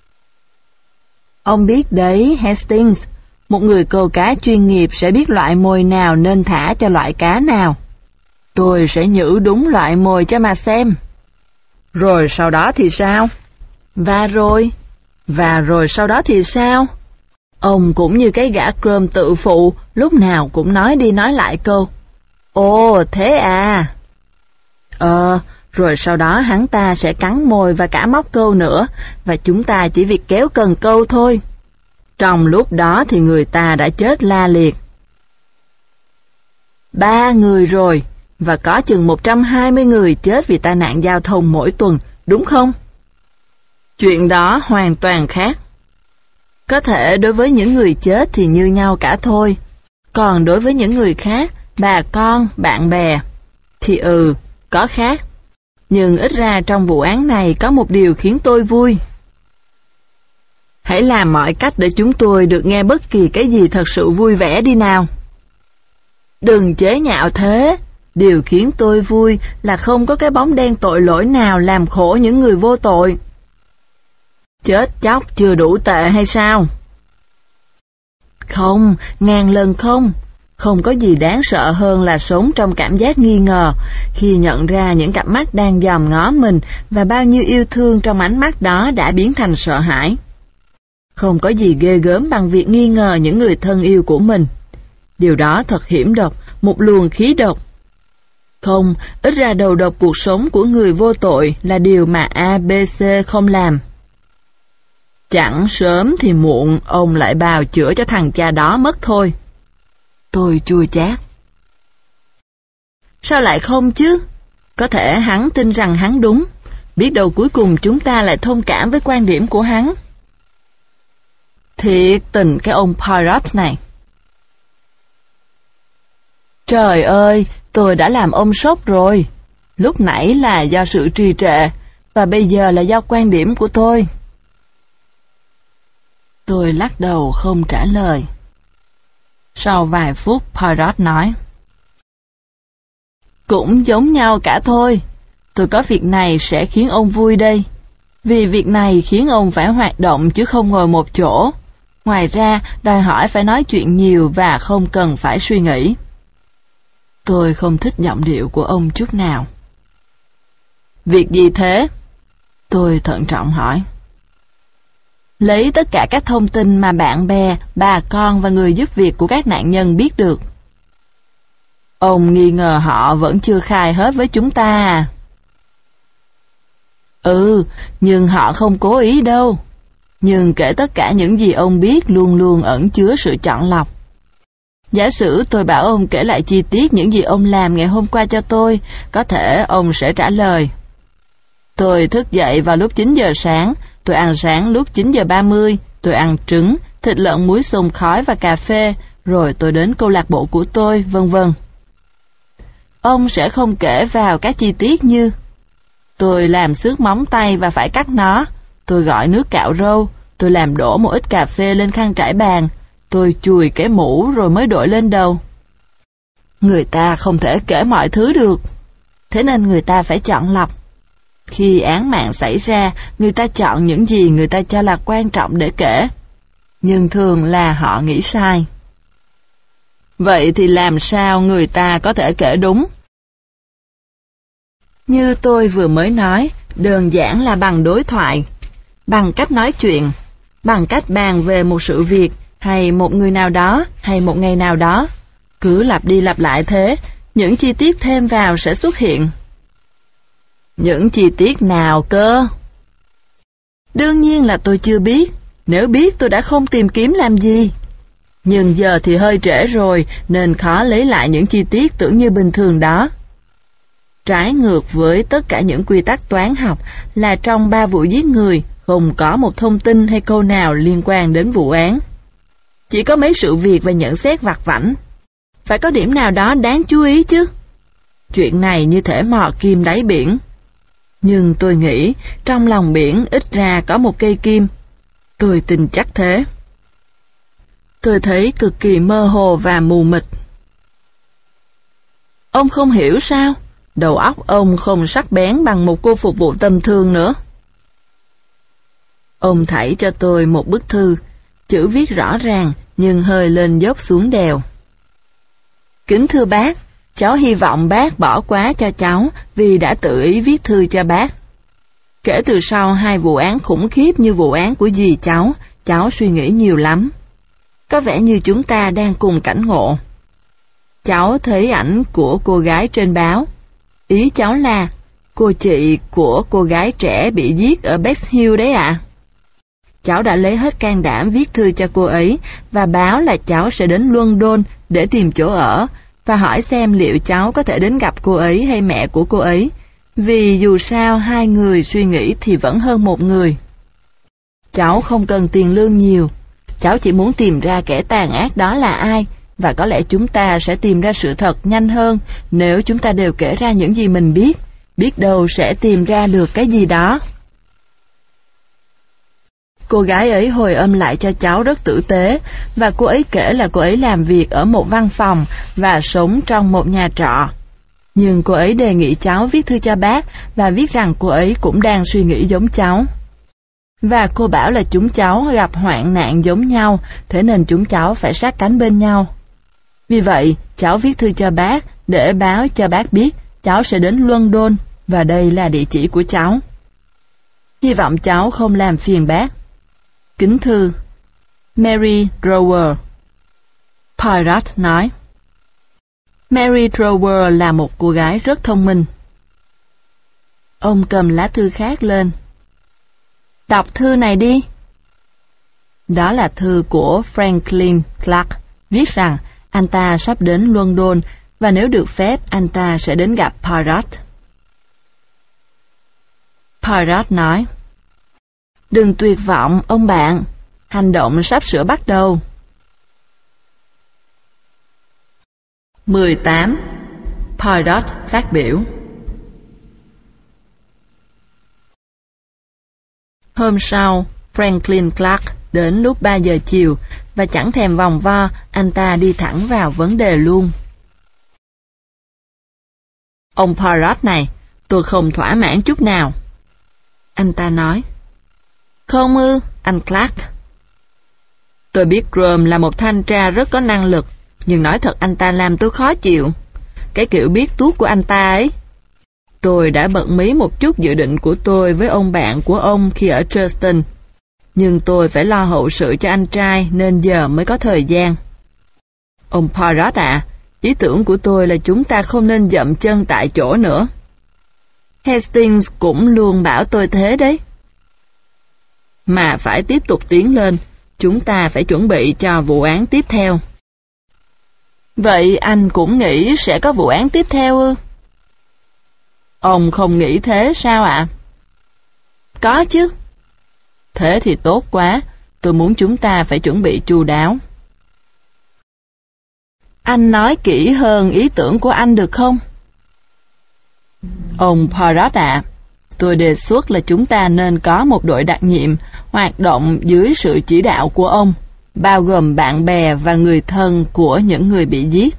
Ông biết đấy, Hastings, một người câu cá chuyên nghiệp sẽ biết loại mồi nào nên thả cho loại cá nào. Tôi sẽ nhử đúng loại mồi cho mà xem. Rồi sau đó thì sao? Và rồi? Và rồi sau đó thì sao? Ông cũng như cái gã Chrome tự phụ, lúc nào cũng nói đi nói lại câu, ồ, thế à. Ờ, rồi sau đó hắn ta sẽ cắn môi và cả móc câu nữa, và chúng ta chỉ việc kéo cần câu thôi. Trong lúc đó thì người ta đã chết la liệt. Ba người rồi, và có chừng một trăm hai mươi người chết vì tai nạn giao thông mỗi tuần, đúng không? Chuyện đó hoàn toàn khác. Có thể đối với những người chết thì như nhau cả thôi, còn đối với những người khác, bà con, bạn bè, thì ừ, có khác. Nhưng ít ra trong vụ án này có một điều khiến tôi vui. Hãy làm mọi cách để chúng tôi được nghe bất kỳ cái gì thật sự vui vẻ đi nào. Đừng chế nhạo thế. Điều khiến tôi vui là không có cái bóng đen tội lỗi nào làm khổ những người vô tội. Chết chóc chưa đủ tệ hay sao? Không, ngàn lần không. Không có gì đáng sợ hơn là sống trong cảm giác nghi ngờ, khi nhận ra những cặp mắt đang dòm ngó mình và bao nhiêu yêu thương trong ánh mắt đó đã biến thành sợ hãi. Không có gì ghê gớm bằng việc nghi ngờ những người thân yêu của mình. Điều đó thật hiểm độc, một luồng khí độc. Không, ít ra đầu độc cuộc sống của người vô tội là điều mà a bê xê không làm. Chẳng sớm thì muộn, ông lại bào chữa cho thằng cha đó mất thôi. Tôi chua chát. Sao lại không chứ? Có thể hắn tin rằng hắn đúng. Biết đâu cuối cùng chúng ta lại thông cảm với quan điểm của hắn. Thiệt tình cái ông Poirot này. Trời ơi, tôi đã làm ông sốc rồi. Lúc nãy là do sự trì trệ, và bây giờ là do quan điểm của tôi. Tôi lắc đầu không trả lời. Sau vài phút, Poirot nói. Cũng giống nhau cả thôi. Tôi có việc này sẽ khiến ông vui đây. Vì việc này khiến ông phải hoạt động chứ không ngồi một chỗ. Ngoài ra, đòi hỏi phải nói chuyện nhiều và không cần phải suy nghĩ. Tôi không thích giọng điệu của ông chút nào. Việc gì thế? Tôi thận trọng hỏi. Lấy tất cả các thông tin mà bạn bè, bà con và người giúp việc của các nạn nhân biết được. Ông nghi ngờ họ vẫn chưa khai hết với chúng ta à? Ừ, nhưng họ không cố ý đâu. Nhưng kể tất cả những gì ông biết luôn luôn ẩn chứa sự chọn lọc. Giả sử tôi bảo ông kể lại chi tiết những gì ông làm ngày hôm qua cho tôi, có thể ông sẽ trả lời. Tôi thức dậy vào lúc chín giờ sáng, tôi ăn sáng lúc chín giờ ba mươi, tôi ăn trứng, thịt lợn muối xông khói và cà phê, rồi tôi đến câu lạc bộ của tôi, vân vân. Ông sẽ không kể vào các chi tiết như tôi làm xước móng tay và phải cắt nó, tôi gọi nước cạo râu, tôi làm đổ một ít cà phê lên khăn trải bàn, tôi chùi cái mũ rồi mới đội lên đầu. Người ta không thể kể mọi thứ được, thế nên người ta phải chọn lọc. Khi án mạng xảy ra, người ta chọn những gì người ta cho là quan trọng để kể, nhưng thường là họ nghĩ sai. Vậy thì làm sao người ta có thể kể đúng? Như tôi vừa mới nói, đơn giản là bằng đối thoại, bằng cách nói chuyện, bằng cách bàn về một sự việc, hay một người nào đó, hay một ngày nào đó. Cứ lặp đi lặp lại thế, những chi tiết thêm vào sẽ xuất hiện. Những chi tiết nào cơ? Đương nhiên là tôi chưa biết, nếu biết tôi đã không tìm kiếm làm gì. Nhưng giờ thì hơi trễ rồi, nên khó lấy lại những chi tiết tưởng như bình thường đó. Trái ngược với tất cả những quy tắc toán học là trong ba vụ giết người, không có một thông tin hay câu nào liên quan đến vụ án. Chỉ có mấy sự việc và nhận xét vặt vãnh. Phải có điểm nào đó đáng chú ý chứ. Chuyện này như thể mò kim đáy biển. Nhưng tôi nghĩ trong lòng biển ít ra có một cây kim. Tôi tin chắc thế. Tôi thấy cực kỳ mơ hồ và mù mịt. Ông không hiểu sao? Đầu óc ông không sắc bén bằng một cô phục vụ tầm thường nữa. Ông thảy cho tôi một bức thư, chữ viết rõ ràng nhưng hơi lên dốc xuống đèo. Kính thưa bác, cháu hy vọng bác bỏ quá cho cháu vì đã tự ý viết thư cho bác. Kể từ sau hai vụ án khủng khiếp như vụ án của dì cháu, cháu suy nghĩ nhiều lắm. Có vẻ như chúng ta đang cùng cảnh ngộ. Cháu thấy ảnh của cô gái trên báo. Ý cháu là cô chị của cô gái trẻ bị giết ở Bexhill Hill đấy ạ. À? Cháu đã lấy hết can đảm viết thư cho cô ấy và báo là cháu sẽ đến London để tìm chỗ ở và hỏi xem liệu cháu có thể đến gặp cô ấy hay mẹ của cô ấy, vì dù sao hai người suy nghĩ thì vẫn hơn một người. Cháu không cần tiền lương nhiều, cháu chỉ muốn tìm ra kẻ tàn ác đó là ai, và có lẽ chúng ta sẽ tìm ra sự thật nhanh hơn nếu chúng ta đều kể ra những gì mình biết, biết đâu sẽ tìm ra được cái gì đó. Cô gái ấy hồi âm lại cho cháu rất tử tế, và cô ấy kể là cô ấy làm việc ở một văn phòng và sống trong một nhà trọ. Nhưng cô ấy đề nghị cháu viết thư cho bác và viết rằng cô ấy cũng đang suy nghĩ giống cháu. Và cô bảo là chúng cháu gặp hoạn nạn giống nhau, thế nên chúng cháu phải sát cánh bên nhau. Vì vậy, cháu viết thư cho bác để báo cho bác biết cháu sẽ đến London, và đây là địa chỉ của cháu. Hy vọng cháu không làm phiền bác. Kính thư, Mary Drower. Poirot nói. Mary Drower là một cô gái rất thông minh. Ông cầm lá thư khác lên. Đọc thư này đi. Đó là thư của Franklin Clark, viết rằng anh ta sắp đến London và nếu được phép anh ta sẽ đến gặp Poirot. Poirot nói. Đừng tuyệt vọng, ông bạn. Hành động sắp sửa bắt đầu. mười tám. Poirot phát biểu. Hôm sau, Franklin Clark đến lúc ba giờ chiều và chẳng thèm vòng vo, anh ta đi thẳng vào vấn đề luôn. Ông Poirot này, tôi không thỏa mãn chút nào. Anh ta nói. Không ư, anh Clark. Tôi biết Grom là một thanh tra rất có năng lực, nhưng nói thật anh ta làm tôi khó chịu. Cái kiểu biết tuốt của anh ta ấy. Tôi đã bận mí một chút dự định của tôi với ông bạn của ông khi ở Churston, nhưng tôi phải lo hậu sự cho anh trai nên giờ mới có thời gian. Ông Poirot ạ, à, ý tưởng của tôi là chúng ta không nên dậm chân tại chỗ nữa. Hastings cũng luôn bảo tôi thế đấy. Mà phải tiếp tục tiến lên, chúng ta phải chuẩn bị cho vụ án tiếp theo. Vậy anh cũng nghĩ sẽ có vụ án tiếp theo ư? Ông không nghĩ thế sao ạ? À? Có chứ. Thế thì tốt quá, tôi muốn chúng ta phải chuẩn bị chu đáo. Anh nói kỹ hơn ý tưởng của anh được không? Ông Poirot ạ, à, tôi đề xuất là chúng ta nên có một đội đặc nhiệm hoạt động dưới sự chỉ đạo của ông, bao gồm bạn bè và người thân của những người bị giết.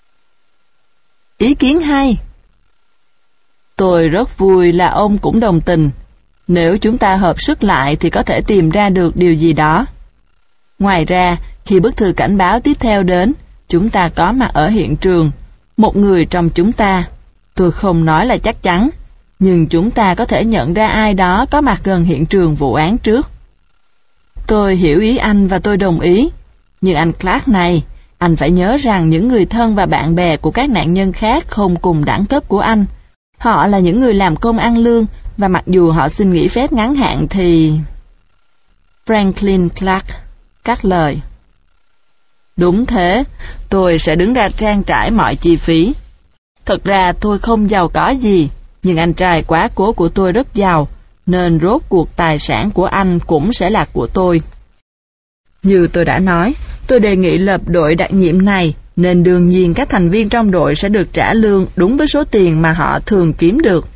Ý kiến hay. Tôi rất vui là ông cũng đồng tình. Nếu chúng ta hợp sức lại thì có thể tìm ra được điều gì đó. Ngoài ra, khi bức thư cảnh báo tiếp theo đến, chúng ta có mặt ở hiện trường. Một người trong chúng ta, tôi không nói là chắc chắn, nhưng chúng ta có thể nhận ra ai đó có mặt gần hiện trường vụ án trước. Tôi hiểu ý anh và tôi đồng ý. Nhưng anh Clark này, anh phải nhớ rằng những người thân và bạn bè của các nạn nhân khác không cùng đẳng cấp của anh. Họ là những người làm công ăn lương, và mặc dù họ xin nghỉ phép ngắn hạn thì... Franklin Clark cắt lời. Đúng thế, tôi sẽ đứng ra trang trải mọi chi phí. Thật ra tôi không giàu có gì, nhưng anh trai quá cố của tôi rất giàu, nên rốt cuộc tài sản của anh cũng sẽ là của tôi. Như tôi đã nói, tôi đề nghị lập đội đặc nhiệm này, nên đương nhiên các thành viên trong đội sẽ được trả lương đúng với số tiền mà họ thường kiếm được.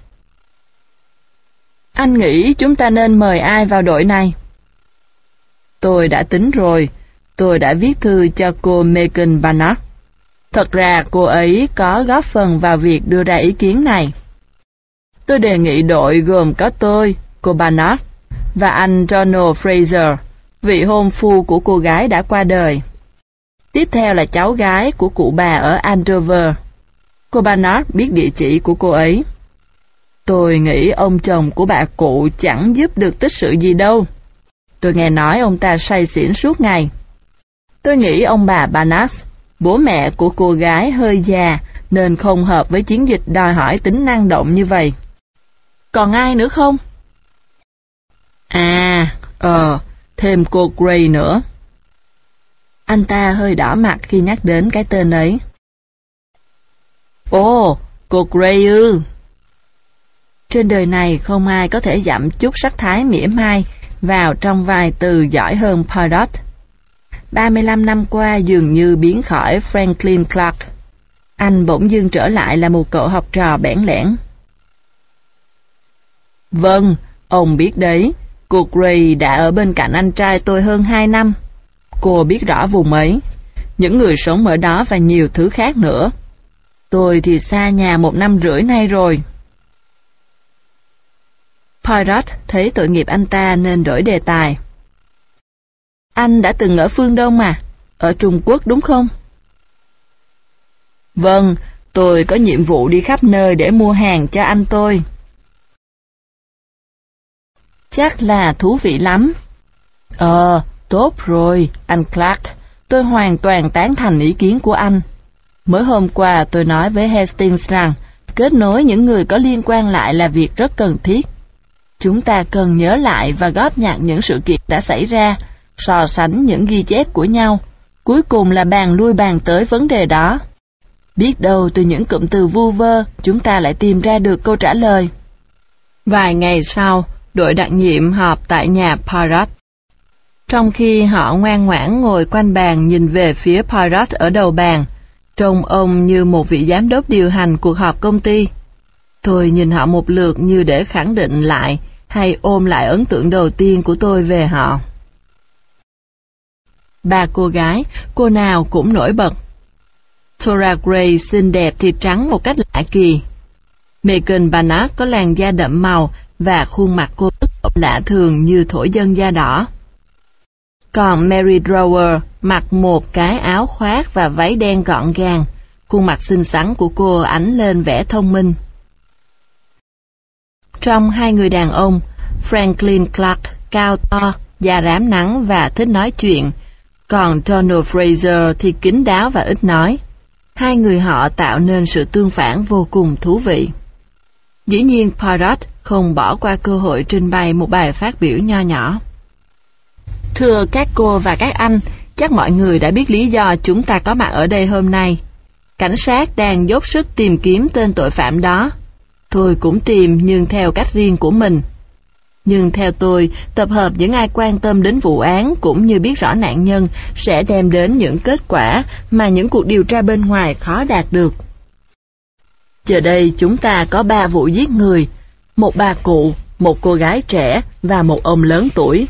Anh nghĩ chúng ta nên mời ai vào đội này? Tôi đã tính rồi, tôi đã viết thư cho cô Megan Barnard. Thật ra cô ấy có góp phần vào việc đưa ra ý kiến này. Tôi đề nghị đội gồm có tôi, cô Barnard, và anh Donald Fraser, vị hôn phu của cô gái đã qua đời. Tiếp theo là cháu gái của cụ bà ở Andover. Cô Barnard biết địa chỉ của cô ấy. Tôi nghĩ ông chồng của bà cụ chẳng giúp được tích sự gì đâu. Tôi nghe nói ông ta say xỉn suốt ngày. Tôi nghĩ ông bà Barnes, bố mẹ của cô gái hơi già, nên không hợp với chiến dịch đòi hỏi tính năng động như vậy. Còn ai nữa không? À, ờ, thêm cô Gray nữa. Anh ta hơi đỏ mặt khi nhắc đến cái tên ấy. Ồ, cô Gray ư. Trên đời này không ai có thể dặm chút sắc thái mỉa mai vào trong vài từ giỏi hơn Poirot. ba mươi lăm năm qua dường như biến khỏi Franklin Clark. Anh bỗng dưng trở lại là một cậu học trò bẽn lẽn. Vâng, ông biết đấy, cô Gray đã ở bên cạnh anh trai tôi hơn hai năm. Cô biết rõ vùng ấy, những người sống ở đó và nhiều thứ khác nữa. Tôi thì xa nhà một năm rưỡi nay rồi. Poirot thấy tội nghiệp anh ta nên đổi đề tài. Anh đã từng ở phương Đông mà, ở Trung Quốc đúng không? Vâng, tôi có nhiệm vụ đi khắp nơi để mua hàng cho anh tôi. Chắc là thú vị lắm. Ờ, tốt rồi, anh Clark, tôi hoàn toàn tán thành ý kiến của anh. Mới hôm qua tôi nói với Hastings rằng kết nối những người có liên quan lại là việc rất cần thiết. Chúng ta cần nhớ lại và góp nhặt những sự kiện đã xảy ra, so sánh những ghi chép của nhau, cuối cùng là bàn lui bàn tới vấn đề đó. Biết đâu từ những cụm từ vu vơ, chúng ta lại tìm ra được câu trả lời. Vài ngày sau, đội đặc nhiệm họp tại nhà Poirot. Trong khi họ ngoan ngoãn ngồi quanh bàn nhìn về phía Poirot ở đầu bàn, trông ông như một vị giám đốc điều hành cuộc họp công ty. Tôi nhìn họ một lượt như để khẳng định lại hay ôm lại ấn tượng đầu tiên của tôi về họ. Ba cô gái, cô nào cũng nổi bật. Thora Gray xinh đẹp thì trắng một cách lạ kỳ. Megan Barnard có làn da đậm màu và khuôn mặt cô lạ thường như thổ dân da đỏ. Còn Mary Drawer mặc một cái áo khoác và váy đen gọn gàng, khuôn mặt xinh xắn của cô ánh lên vẻ thông minh. Trong hai người đàn ông, Franklin Clark cao to, da rám nắng và thích nói chuyện, còn Donald Fraser thì kín đáo và ít nói. Hai người họ tạo nên sự tương phản vô cùng thú vị. Dĩ nhiên Poirot không bỏ qua cơ hội trình bày một bài phát biểu nho nhỏ. Thưa các cô và các anh, chắc mọi người đã biết lý do chúng ta có mặt ở đây hôm nay. Cảnh sát đang dốc sức tìm kiếm tên tội phạm đó. Tôi cũng tìm nhưng theo cách riêng của mình. Nhưng theo tôi, tập hợp những ai quan tâm đến vụ án cũng như biết rõ nạn nhân sẽ đem đến những kết quả mà những cuộc điều tra bên ngoài khó đạt được. Giờ đây chúng ta có ba vụ giết người, một bà cụ, một cô gái trẻ và một ông lớn tuổi.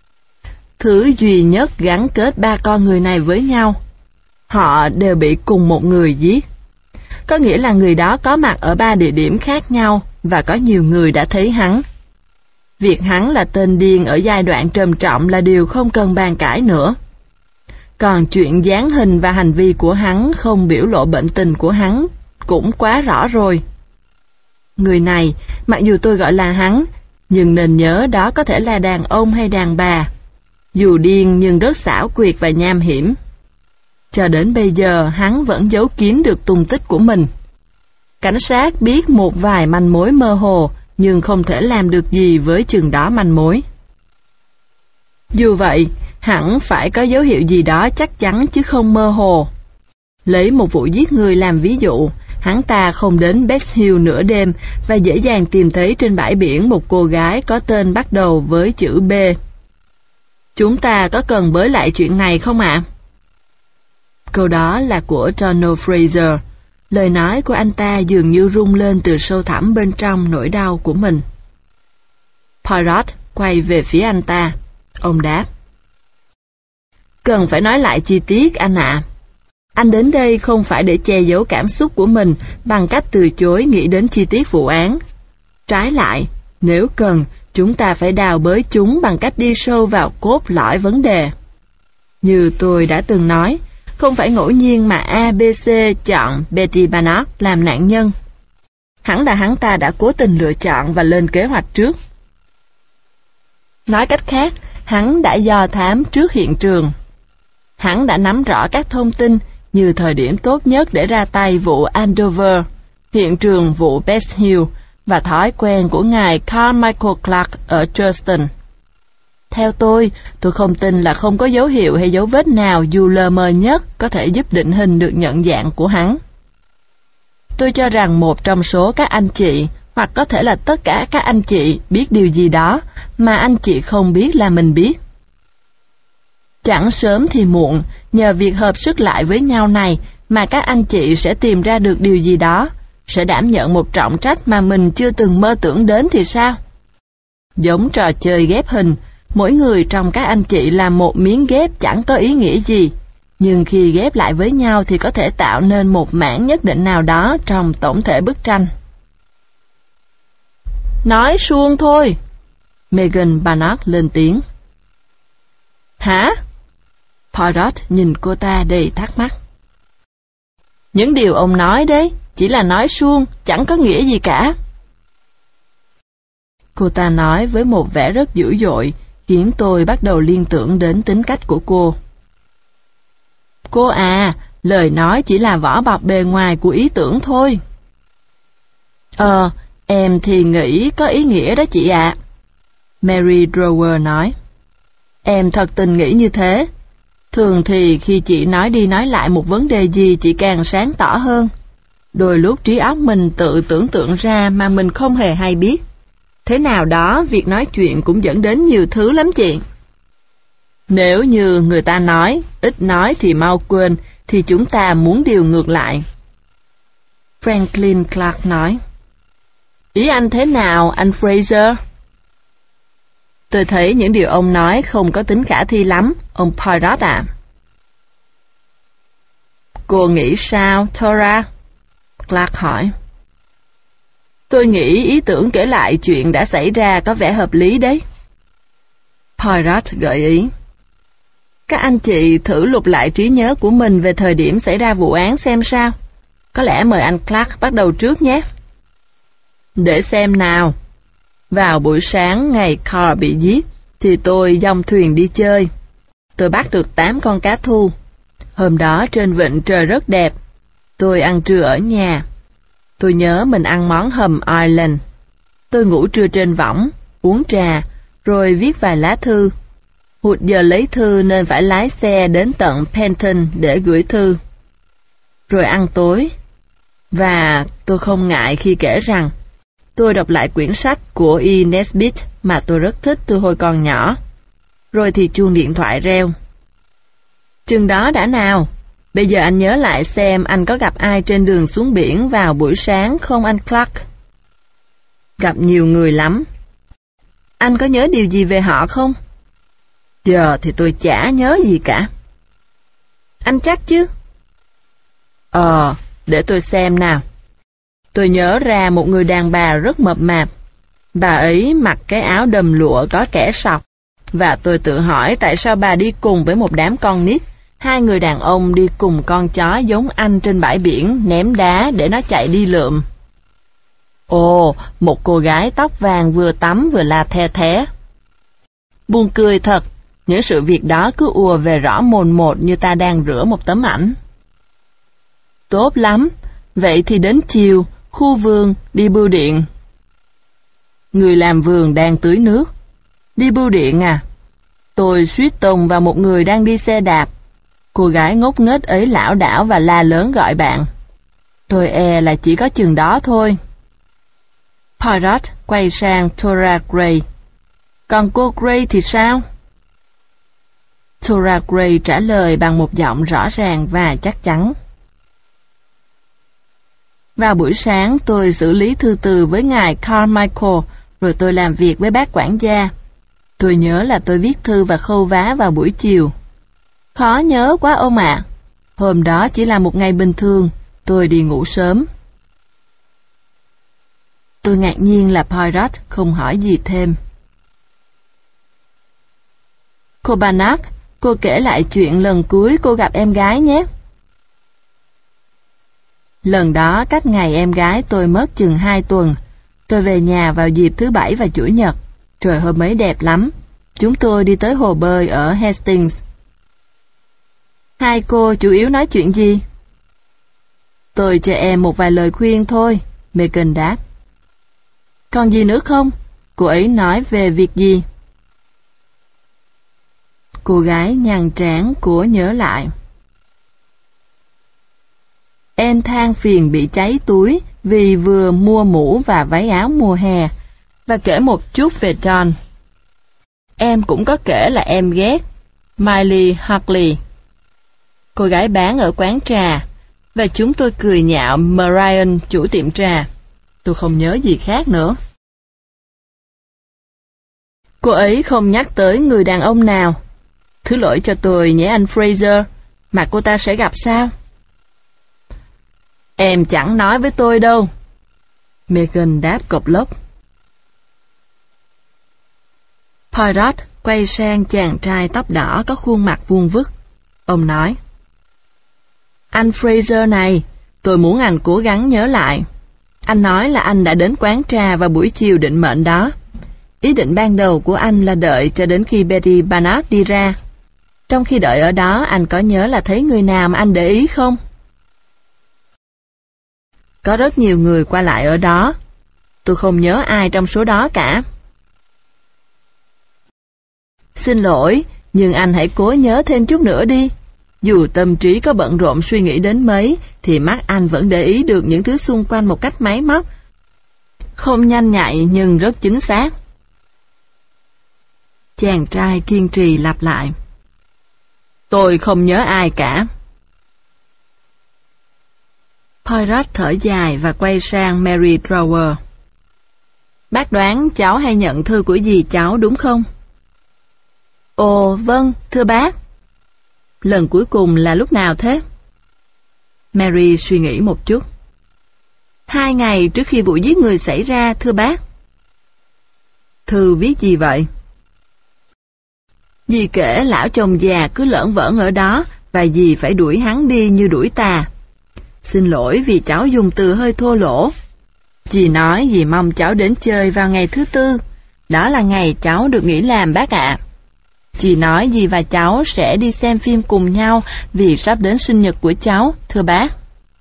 Thứ duy nhất gắn kết ba con người này với nhau, họ đều bị cùng một người giết. Có nghĩa là người đó có mặt ở ba địa điểm khác nhau và có nhiều người đã thấy hắn. Việc hắn là tên điên ở giai đoạn trầm trọng là điều không cần bàn cãi nữa. Còn chuyện dáng hình và hành vi của hắn không biểu lộ bệnh tình của hắn cũng quá rõ rồi. Người này, mặc dù tôi gọi là hắn, nhưng nên nhớ đó có thể là đàn ông hay đàn bà. Dù điên nhưng rất xảo quyệt và nham hiểm. Cho đến bây giờ hắn vẫn giấu kín được tung tích của mình. Cảnh sát biết một vài manh mối mơ hồ, nhưng không thể làm được gì với chừng đó manh mối. Dù vậy, hẳn phải có dấu hiệu gì đó chắc chắn chứ không mơ hồ. Lấy một vụ giết người làm ví dụ, hắn ta không đến Best Hill nửa đêm và dễ dàng tìm thấy trên bãi biển một cô gái có tên bắt đầu với chữ B. Chúng ta có cần bới lại chuyện này không ạ? Câu đó là của Donald Fraser. Lời nói của anh ta dường như rung lên từ sâu thẳm bên trong nỗi đau của mình. Poirot quay về phía anh ta. Ông đáp. Cần phải nói lại chi tiết anh ạ. Anh đến đây không phải để che giấu cảm xúc của mình bằng cách từ chối nghĩ đến chi tiết vụ án. Trái lại, nếu cần, chúng ta phải đào bới chúng bằng cách đi sâu vào cốt lõi vấn đề. Như tôi đã từng nói, không phải ngẫu nhiên mà a bê xê chọn Betty Barnard làm nạn nhân. Hẳn là hắn ta đã cố tình lựa chọn và lên kế hoạch trước. Nói cách khác, hắn đã dò thám trước hiện trường. Hắn đã nắm rõ các thông tin như thời điểm tốt nhất để ra tay vụ Andover, hiện trường vụ Best Hill và thói quen của ngài Carmichael Clark ở Charleston. Theo tôi, tôi không tin là không có dấu hiệu hay dấu vết nào dù lờ mờ nhất có thể giúp định hình được nhận dạng của hắn. Tôi cho rằng một trong số các anh chị, hoặc có thể là tất cả các anh chị, biết điều gì đó mà anh chị không biết là mình biết. Chẳng sớm thì muộn, nhờ việc hợp sức lại với nhau này mà các anh chị sẽ tìm ra được điều gì đó, sẽ đảm nhận một trọng trách mà mình chưa từng mơ tưởng đến thì sao? Giống trò chơi ghép hình, mỗi người trong các anh chị làm một miếng ghép chẳng có ý nghĩa gì, nhưng khi ghép lại với nhau thì có thể tạo nên một mảng nhất định nào đó trong tổng thể bức tranh. Nói suông thôi, Megan Barnard lên tiếng. Hả? Poirot nhìn cô ta đầy thắc mắc. Những điều ông nói đấy, chỉ là nói suông, chẳng có nghĩa gì cả. Cô ta nói với một vẻ rất dữ dội, khiến tôi bắt đầu liên tưởng đến tính cách của cô. Cô à, lời nói chỉ là vỏ bọc bề ngoài của ý tưởng thôi. Ờ, em thì nghĩ có ý nghĩa đó chị ạ. Mary Drower nói. Em thật tình nghĩ như thế. Thường thì khi chị nói đi nói lại một vấn đề gì chị càng sáng tỏ hơn. Đôi lúc trí óc mình tự tưởng tượng ra mà mình không hề hay biết. Thế nào đó, việc nói chuyện cũng dẫn đến nhiều thứ lắm chị. Nếu như người ta nói, ít nói thì mau quên, thì chúng ta muốn điều ngược lại. Franklin Clark nói. Ý anh thế nào, anh Fraser? Tôi thấy những điều ông nói không có tính khả thi lắm, ông Poirot ạ. Cô nghĩ sao, Thora? Clark hỏi. Tôi nghĩ ý tưởng kể lại chuyện đã xảy ra có vẻ hợp lý đấy. Poirot gợi ý. Các anh chị thử lục lại trí nhớ của mình về thời điểm xảy ra vụ án xem sao. Có lẽ mời anh Clark bắt đầu trước nhé. Để xem nào. Vào buổi sáng ngày Carr bị giết, thì tôi dòng thuyền đi chơi. Tôi bắt được tám con cá thu. Hôm đó trên vịnh trời rất đẹp. Tôi ăn trưa ở nhà. Tôi nhớ mình ăn món hầm Ireland. Tôi ngủ trưa trên võng, uống trà, rồi viết vài lá thư. Hụt giờ lấy thư nên phải lái xe đến tận Penton để gửi thư. Rồi ăn tối. Và tôi không ngại khi kể rằng tôi đọc lại quyển sách của E. Nesbit mà tôi rất thích từ hồi còn nhỏ. Rồi thì chuông điện thoại reo. Chừng đó đã nào. Bây giờ anh nhớ lại xem anh có gặp ai trên đường xuống biển vào buổi sáng không anh Clark? Gặp nhiều người lắm. Anh có nhớ điều gì về họ không? Giờ thì tôi chả nhớ gì cả. Anh chắc chứ? Ờ, để tôi xem nào. Tôi nhớ ra một người đàn bà rất mập mạp. Bà ấy mặc cái áo đầm lụa có kẻ sọc. Và tôi tự hỏi tại sao bà đi cùng với một đám con nít. Hai người đàn ông đi cùng con chó giống anh trên bãi biển ném đá để nó chạy đi lượm. Ồ, một cô gái tóc vàng vừa tắm vừa la the thé. Buồn cười thật, những sự việc đó cứ ùa về rõ mồn một như ta đang rửa một tấm ảnh. Tốt lắm, vậy thì đến chiều, khu vườn, đi bưu điện. Người làm vườn đang tưới nước. Đi bưu điện à? Tôi suýt tông vào một người đang đi xe đạp. Cô gái ngốc nghếch ấy lảo đảo và la lớn gọi bạn. Tôi e là chỉ có chừng đó thôi. Poirot quay sang Thora Gray. Còn cô Gray thì sao? Thora Gray trả lời bằng một giọng rõ ràng và chắc chắn. Vào buổi sáng tôi xử lý thư từ với ngài Carmichael, rồi tôi làm việc với bác quản gia. Tôi nhớ là tôi viết thư và khâu vá vào buổi chiều. Khó nhớ quá ông ạ. Hôm đó chỉ là một ngày bình thường, tôi đi ngủ sớm. Tôi ngạc nhiên là Poirot không hỏi gì thêm. Cô Barnard, cô kể lại chuyện lần cuối cô gặp em gái nhé. Lần đó cách ngày em gái tôi mất chừng hai tuần. Tôi về nhà vào dịp thứ bảy và chủ nhật. Trời hôm ấy đẹp lắm. Chúng tôi đi tới hồ bơi ở Hastings. Hai cô chủ yếu nói chuyện gì? Tôi cho em một vài lời khuyên thôi, Megan đáp. Còn gì nữa không? Cô ấy nói về việc gì? Cô gái nhăn trán của nhớ lại. Em than phiền bị cháy túi vì vừa mua mũ và váy áo mùa hè, và kể một chút về John. Em cũng có kể là em ghét Miley Hartley, cô gái bán ở quán trà, và chúng tôi cười nhạo Marion, chủ tiệm trà. Tôi không nhớ gì khác nữa. Cô ấy không nhắc tới người đàn ông nào. Thứ lỗi cho tôi nhé anh Fraser, mà cô ta sẽ gặp sao? Em chẳng nói với tôi đâu, Megan đáp cộc lốc. Poirot quay sang chàng trai tóc đỏ có khuôn mặt vuông vức. Ông nói, anh Fraser này, tôi muốn anh cố gắng nhớ lại. Anh nói là anh đã đến quán trà vào buổi chiều định mệnh đó. Ý định ban đầu của anh là đợi cho đến khi Betty Barnard đi ra. Trong khi đợi ở đó, anh có nhớ là thấy người nào mà anh để ý không? Có rất nhiều người qua lại ở đó. Tôi không nhớ ai trong số đó cả. Xin lỗi, nhưng anh hãy cố nhớ thêm chút nữa đi. Dù tâm trí có bận rộn suy nghĩ đến mấy, thì mắt anh vẫn để ý được những thứ xung quanh một cách máy móc. Không nhanh nhạy nhưng rất chính xác. Chàng trai kiên trì lặp lại. Tôi không nhớ ai cả. Poirot thở dài và quay sang Mary Drawer. Bác đoán cháu hay nhận thư của dì cháu đúng không? Ồ, vâng, thưa bác. Lần cuối cùng là lúc nào thế? Mary suy nghĩ một chút. Hai ngày trước khi vụ giết người xảy ra, thưa bác. Thư viết gì vậy? Dì kể lão chồng già cứ lởn vởn ở đó, và dì phải đuổi hắn đi như đuổi tà. Xin lỗi vì cháu dùng từ hơi thô lỗ. Dì nói dì mong cháu đến chơi vào ngày thứ tư. Đó là ngày cháu được nghỉ làm bác ạ. Dì nói dì và cháu sẽ đi xem phim cùng nhau vì sắp đến sinh nhật của cháu, thưa bác.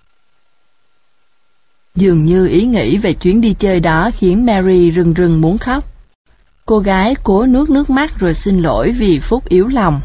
Dường như ý nghĩ về chuyến đi chơi đó khiến Mary rưng rưng muốn khóc. Cô gái cố nuốt nước mắt rồi xin lỗi vì phút yếu lòng.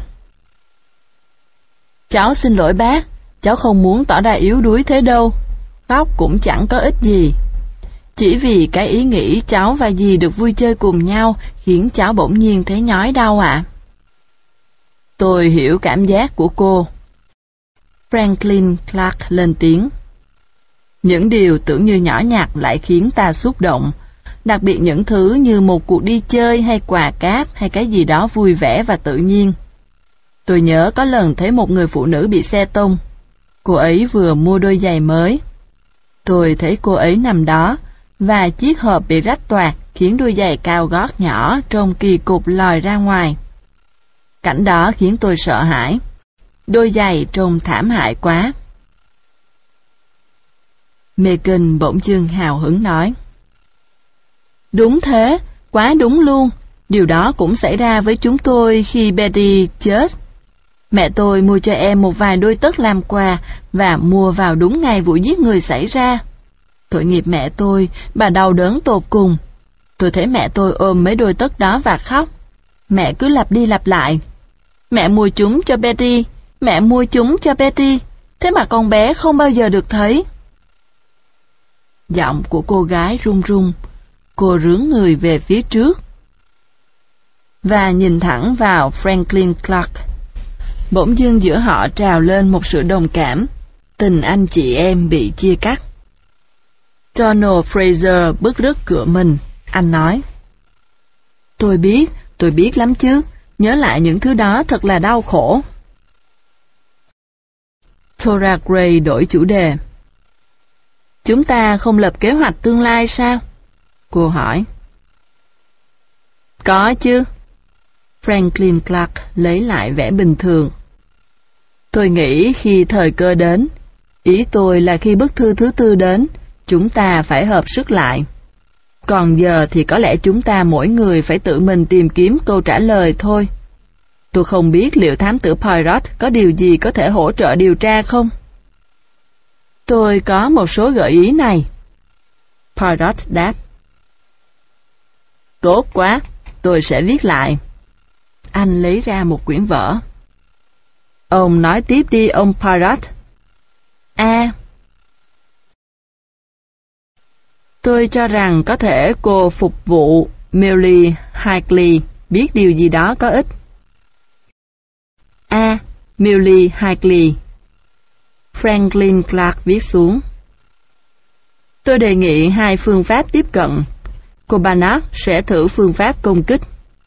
Cháu xin lỗi bác, cháu không muốn tỏ ra yếu đuối thế đâu. Khóc cũng chẳng có ích gì. Chỉ vì cái ý nghĩ cháu và dì được vui chơi cùng nhau khiến cháu bỗng nhiên thấy nhói đau ạ. À. Tôi hiểu cảm giác của cô. Franklin Clark lên tiếng. Những điều tưởng như nhỏ nhặt lại khiến ta xúc động, đặc biệt những thứ như một cuộc đi chơi hay quà cáp hay cái gì đó vui vẻ và tự nhiên. Tôi nhớ có lần thấy một người phụ nữ bị xe tông. Cô ấy vừa mua đôi giày mới. Tôi thấy cô ấy nằm đó, và chiếc hộp bị rách toạc khiến đôi giày cao gót nhỏ trông kỳ cục lòi ra ngoài. Cảnh đó khiến tôi sợ hãi. Đôi giày trông thảm hại quá. Megan bỗng dưng hào hứng nói. Đúng thế, quá đúng luôn. Điều đó cũng xảy ra với chúng tôi khi Betty chết. Mẹ tôi mua cho em một vài đôi tất làm quà và mua vào đúng ngày vụ giết người xảy ra. Tội nghiệp mẹ tôi, bà đau đớn tột cùng. Tôi thấy mẹ tôi ôm mấy đôi tất đó và khóc. Mẹ cứ lặp đi lặp lại. Mẹ mua chúng cho Betty, mẹ mua chúng cho Betty. Thế mà con bé không bao giờ được thấy. Giọng của cô gái run run. Cô rướn người về phía trước và nhìn thẳng vào Franklin Clark. Bỗng dưng giữa họ trào lên một sự đồng cảm. Tình anh chị em bị chia cắt. Donald Fraser bứt rứt cửa mình. Anh nói. Tôi biết, tôi biết lắm chứ. Nhớ lại những thứ đó thật là đau khổ. Thora Gray đổi chủ đề. Chúng ta không lập kế hoạch tương lai sao? Cô hỏi. Có chứ. Franklin Clark lấy lại vẻ bình thường. Tôi nghĩ khi thời cơ đến, ý tôi là khi bức thư thứ tư đến, chúng ta phải hợp sức lại. Còn giờ thì có lẽ chúng ta mỗi người phải tự mình tìm kiếm câu trả lời thôi. Tôi không biết liệu thám tử Poirot có điều gì có thể hỗ trợ điều tra không? Tôi có một số gợi ý này. Poirot đáp. Tốt quá, tôi sẽ viết lại. Anh lấy ra một quyển vở. Ông nói tiếp đi ông Poirot. A. Tôi cho rằng có thể cô phục vụ Millie Higley biết điều gì đó có ích. A. Millie Higley. Franklin Clark viết xuống. Tôi đề nghị hai phương pháp tiếp cận. Cô Barnard sẽ thử phương pháp công kích.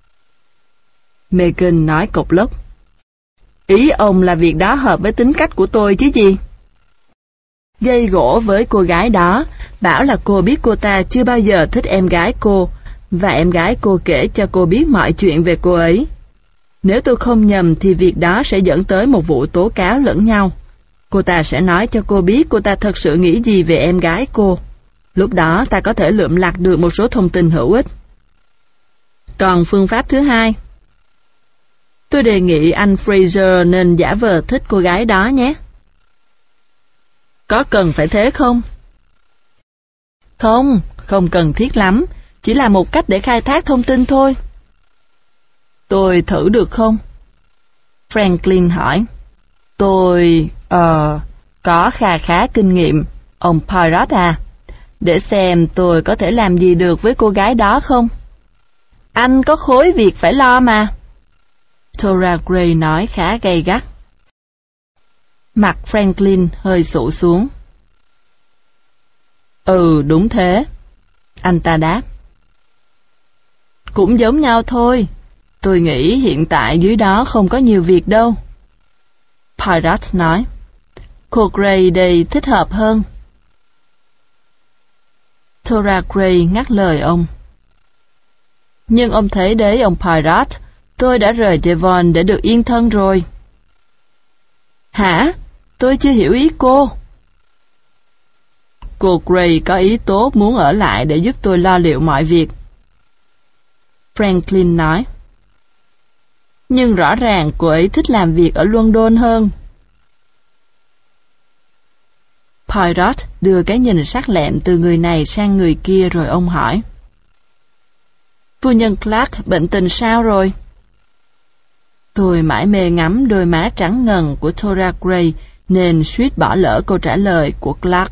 Megan nói cộc lốc. Ý ông là việc đó hợp với tính cách của tôi chứ gì? Gây gổ với cô gái đó, bảo là cô biết cô ta chưa bao giờ thích em gái cô, và em gái cô kể cho cô biết mọi chuyện về cô ấy. Nếu tôi không nhầm thì việc đó sẽ dẫn tới một vụ tố cáo lẫn nhau. Cô ta sẽ nói cho cô biết cô ta thật sự nghĩ gì về em gái cô. Lúc đó ta có thể lượm lặt được một số thông tin hữu ích. Còn phương pháp thứ hai? Tôi đề nghị anh Fraser nên giả vờ thích cô gái đó nhé. Có cần phải thế không? Không, không cần thiết lắm. Chỉ là một cách để khai thác thông tin thôi. Tôi thử được không? Franklin hỏi. Tôi, ờ, uh, có kha khá kinh nghiệm, ông Poirot à. Để xem tôi có thể làm gì được với cô gái đó không? Anh có khối việc phải lo mà. Thora Gray nói khá gay gắt. Mặt Franklin hơi xụ xuống. Ừ, đúng thế. Anh ta đáp. Cũng giống nhau thôi. Tôi nghĩ hiện tại dưới đó không có nhiều việc đâu. Poirot nói. Cô Gray đây thích hợp hơn. Thora Gray ngắt lời ông. Nhưng ông thấy đấy ông Poirot, tôi đã rời Devon để được yên thân rồi. Hả? Tôi chưa hiểu ý cô. Cô Gray có ý tốt muốn ở lại để giúp tôi lo liệu mọi việc. Franklin nói. Nhưng rõ ràng cô ấy thích làm việc ở London hơn. Poirot đưa cái nhìn sắc lẹm từ người này sang người kia rồi ông hỏi. Phu nhân Clark bệnh tình sao rồi? Tôi mãi mê ngắm đôi má trắng ngần của Thora Gray nên suýt bỏ lỡ câu trả lời của Clark.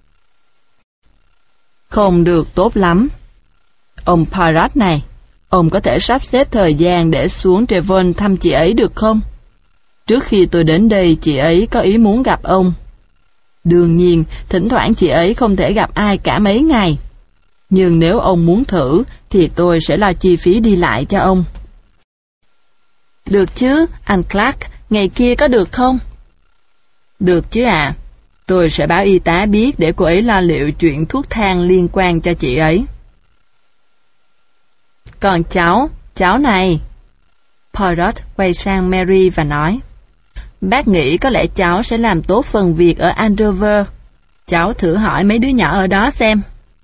Không được tốt lắm. Ông Poirot này, ông có thể sắp xếp thời gian để xuống Devon thăm chị ấy được không? Trước khi tôi đến đây, chị ấy có ý muốn gặp ông. Đương nhiên, thỉnh thoảng chị ấy không thể gặp ai cả mấy ngày. Nhưng nếu ông muốn thử, thì tôi sẽ lo chi phí đi lại cho ông. Được chứ, anh Clark, ngày kia có được không? Được chứ ạ. À. Tôi sẽ báo y tá biết để cô ấy lo liệu chuyện thuốc thang liên quan cho chị ấy. Còn cháu, cháu này. Poirot quay sang Mary và nói. Bác nghĩ có lẽ cháu sẽ làm tốt phần việc ở Andover. Cháu thử hỏi mấy đứa nhỏ ở đó xem.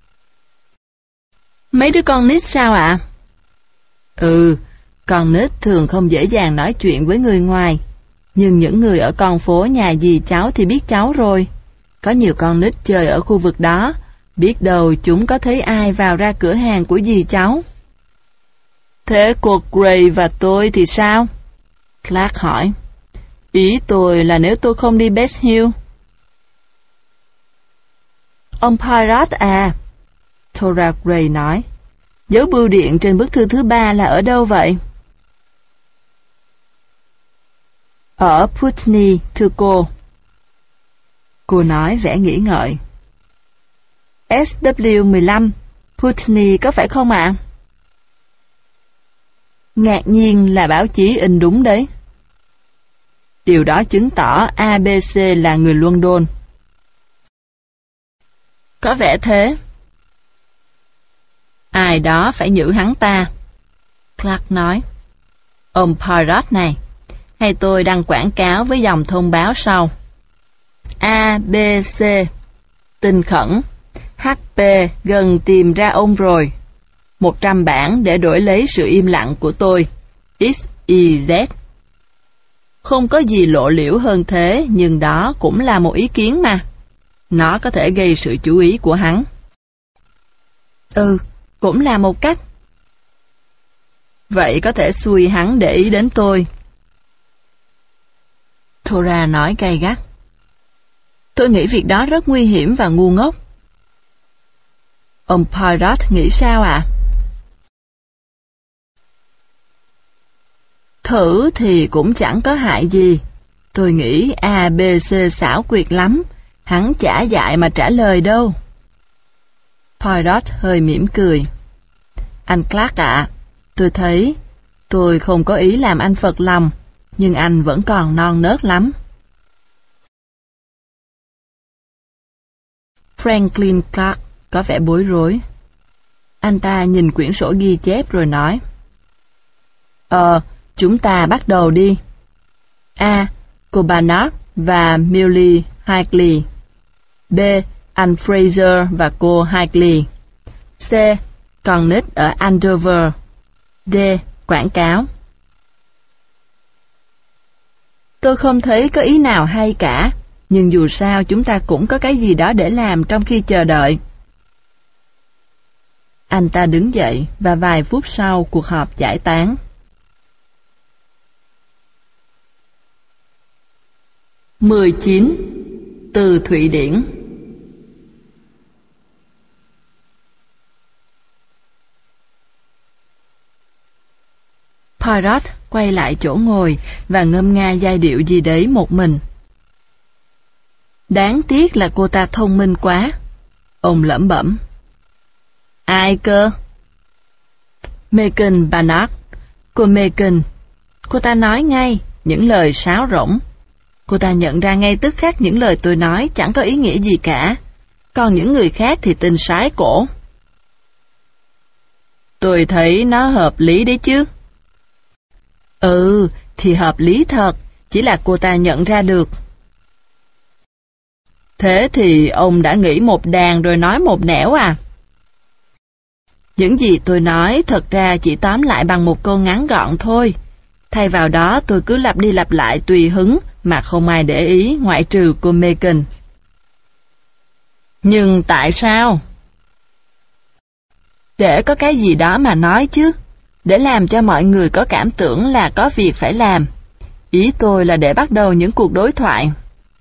Mấy đứa con nít sao ạ? À? Ừ, con nít thường không dễ dàng nói chuyện với người ngoài. Nhưng những người ở con phố nhà dì cháu thì biết cháu rồi. Có nhiều con nít chơi ở khu vực đó. Biết đâu chúng có thấy ai vào ra cửa hàng của dì cháu. Thế cô Gray và tôi thì sao? Clark hỏi. Ý tôi là nếu tôi không đi Best Hill. Ông Poirot à? Thora Gray nói. Dấu bưu điện trên bức thư thứ ba là ở đâu vậy? Ở Putney, thưa cô. Cô nói vẻ nghĩ ngợi. S W mười lăm, Putney có phải không ạ? À? Ngạc nhiên là báo chí in đúng đấy. Điều đó chứng tỏ a bê xê là người London. Có vẻ thế. Ai đó phải nhử hắn ta. Clark nói. Ông Poirot này, hay tôi đăng quảng cáo với dòng thông báo sau. a bê xê, tin khẩn, hát pê gần tìm ra ông rồi. Một trăm bảng để đổi lấy sự im lặng của tôi. X Y Z, Không có gì lộ liễu hơn thế, nhưng đó cũng là một ý kiến mà. Nó có thể gây sự chú ý của hắn. Ừ, cũng là một cách. Vậy có thể xui hắn để ý đến tôi. Thora nói gay gắt. Tôi nghĩ việc đó rất nguy hiểm và ngu ngốc. Ông Poirot nghĩ sao ạ? À? Thử thì cũng chẳng có hại gì. Tôi nghĩ A, B, C xảo quyệt lắm. Hắn chả dại mà trả lời đâu. Poirot hơi mỉm cười. Anh Clark ạ, à, tôi thấy tôi không có ý làm anh phật lòng, nhưng anh vẫn còn non nớt lắm. Franklin Clark có vẻ bối rối. Anh ta nhìn quyển sổ ghi chép rồi nói. Ờ, chúng ta bắt đầu đi. A. Cô Barnard và Millie Higley. B. Anh Fraser và cô Higley. C. Con nít ở Andover. D. Quảng cáo. Tôi không thấy có ý nào hay cả, nhưng dù sao chúng ta cũng có cái gì đó để làm trong khi chờ đợi. Anh ta đứng dậy và vài phút sau cuộc họp giải tán. mười chín. Từ Thụy Điển. Poirot quay lại chỗ ngồi và ngâm nga giai điệu gì đấy một mình. Đáng tiếc là cô ta thông minh quá. Ông lẩm bẩm. Ai cơ? Megan Barnard. Cô Megan. Cô ta nói ngay những lời sáo rỗng. Cô ta nhận ra ngay tức khắc những lời tôi nói chẳng có ý nghĩa gì cả. Còn những người khác thì tin sái cổ. Tôi thấy nó hợp lý đấy chứ. Ừ, thì hợp lý thật, chỉ là cô ta nhận ra được. Thế thì ông đã nghĩ một đàn rồi nói một nẻo à? Những gì tôi nói thật ra chỉ tóm lại bằng một câu ngắn gọn thôi. Thay vào đó tôi cứ lặp đi lặp lại tùy hứng mà không ai để ý ngoại trừ cô Megan. Nhưng tại sao? Để có cái gì đó mà nói chứ. Để làm cho mọi người có cảm tưởng là có việc phải làm. Ý tôi là để bắt đầu những cuộc đối thoại.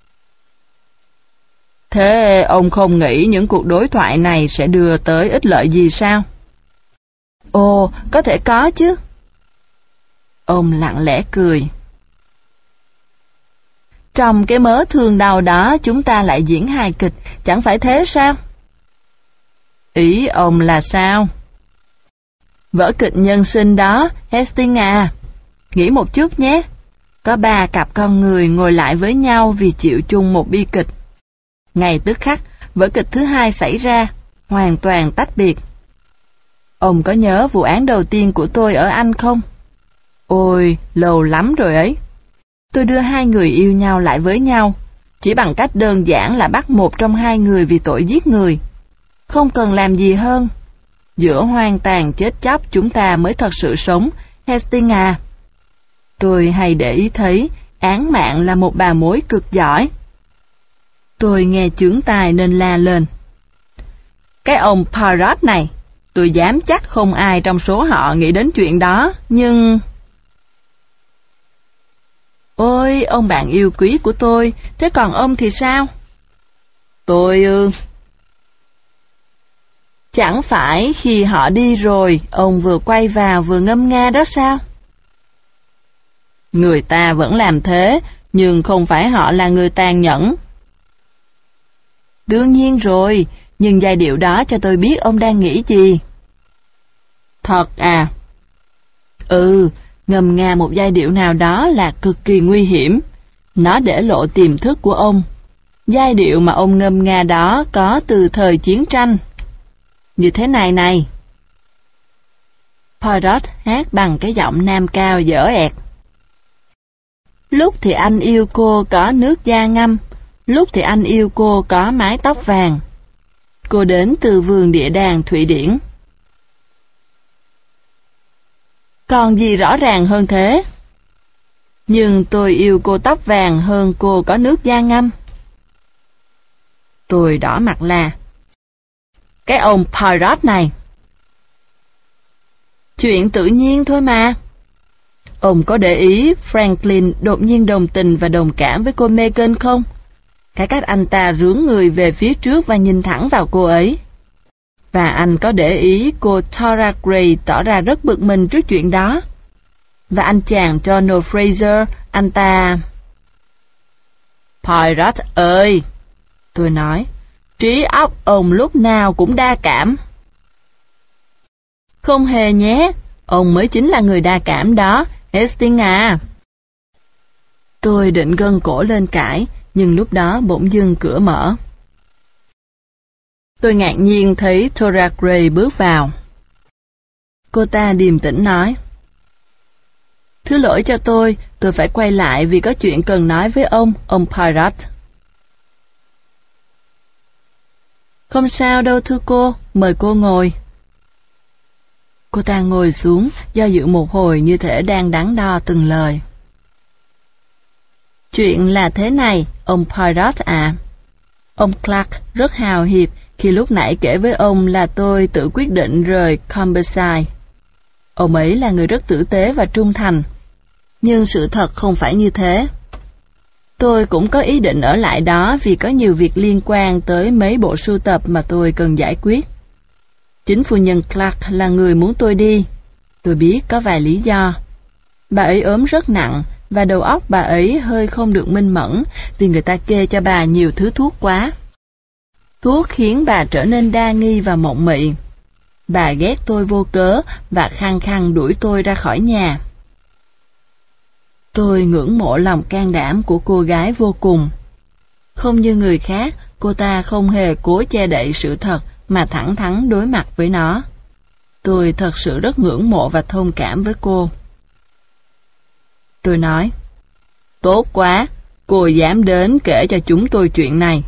Thế ông không nghĩ những cuộc đối thoại này sẽ đưa tới ích lợi gì sao? Ồ, có thể có chứ. Ông lặng lẽ cười. Trong cái mớ thương đau đó chúng ta lại diễn hài kịch, chẳng phải thế sao? Ý ông là sao? Vở kịch nhân sinh đó, Hastings à. Nghĩ một chút nhé. Có ba cặp con người ngồi lại với nhau vì chịu chung một bi kịch. Ngay tức khắc, vở kịch thứ hai xảy ra, hoàn toàn tách biệt. Ông có nhớ vụ án đầu tiên của tôi ở Anh không? Ôi, lâu lắm rồi ấy. Tôi đưa hai người yêu nhau lại với nhau, chỉ bằng cách đơn giản là bắt một trong hai người vì tội giết người. Không cần làm gì hơn. Giữa hoang tàn chết chóc chúng ta mới thật sự sống, Hastings à. Tôi hay để ý thấy án mạng là một bà mối cực giỏi. Tôi nghe chướng tai nên la lên. Cái ông Poirot này, tôi dám chắc không ai trong số họ nghĩ đến chuyện đó, nhưng... Ôi, ông bạn yêu quý của tôi, thế còn ông thì sao? Tôi ư... Chẳng phải khi họ đi rồi, ông vừa quay vào vừa ngâm nga đó sao? Người ta vẫn làm thế, nhưng không phải họ là người tàn nhẫn. Đương nhiên rồi, nhưng giai điệu đó cho tôi biết ông đang nghĩ gì. Thật à? Ừ, ngâm nga một giai điệu nào đó là cực kỳ nguy hiểm. Nó để lộ tiềm thức của ông. Giai điệu mà ông ngâm nga đó có từ thời chiến tranh. Như thế này này. Poirot hát bằng cái giọng nam cao dở ẹt. Lúc thì anh yêu cô có nước da ngâm, lúc thì anh yêu cô có mái tóc vàng. Cô đến từ vườn địa đàng Thụy Điển. Còn gì rõ ràng hơn thế? Nhưng tôi yêu cô tóc vàng hơn cô có nước da ngâm. Tôi đỏ mặt là. Cái ông Poirot này. Chuyện tự nhiên thôi mà. Ông có để ý Franklin đột nhiên đồng tình và đồng cảm với cô Megan không? Cái cách anh ta rướn người về phía trước và nhìn thẳng vào cô ấy. Và anh có để ý cô Thora Gray tỏ ra rất bực mình trước chuyện đó. Và anh chàng Donald Fraser, anh ta... Poirot ơi! Tôi nói, trí óc ông lúc nào cũng đa cảm. Không hề nhé, ông mới chính là người đa cảm đó, Hastings à. Tôi định gân cổ lên cãi, nhưng lúc đó bỗng dưng cửa mở. Tôi ngạc nhiên thấy Thora Gray bước vào. Cô ta điềm tĩnh nói, thứ lỗi cho tôi, tôi phải quay lại vì có chuyện cần nói với ông, ông Poirot. Không sao đâu thưa cô, mời cô ngồi. Cô ta ngồi xuống, do dự một hồi như thể đang đắn đo từng lời. Chuyện là thế này, ông Poirot à. Ông Clark rất hào hiệp khi lúc nãy kể với ông là tôi tự quyết định rời Humberside. Ông ấy là người rất tử tế và trung thành. Nhưng sự thật không phải như thế. Tôi cũng có ý định ở lại đó vì có nhiều việc liên quan tới mấy bộ sưu tập mà tôi cần giải quyết. Chính phu nhân Clark là người muốn tôi đi. Tôi biết có vài lý do. Bà ấy ốm rất nặng và đầu óc bà ấy hơi không được minh mẫn vì người ta kê cho bà nhiều thứ thuốc quá. Thuốc khiến bà trở nên đa nghi và mộng mị. Bà ghét tôi vô cớ và khăng khăng đuổi tôi ra khỏi nhà. Tôi ngưỡng mộ lòng can đảm của cô gái vô cùng. Không như người khác, cô ta không hề cố che đậy sự thật mà thẳng thắn đối mặt với nó. Tôi thật sự rất ngưỡng mộ và thông cảm với cô. Tôi nói, tốt quá, cô dám đến kể cho chúng tôi chuyện này.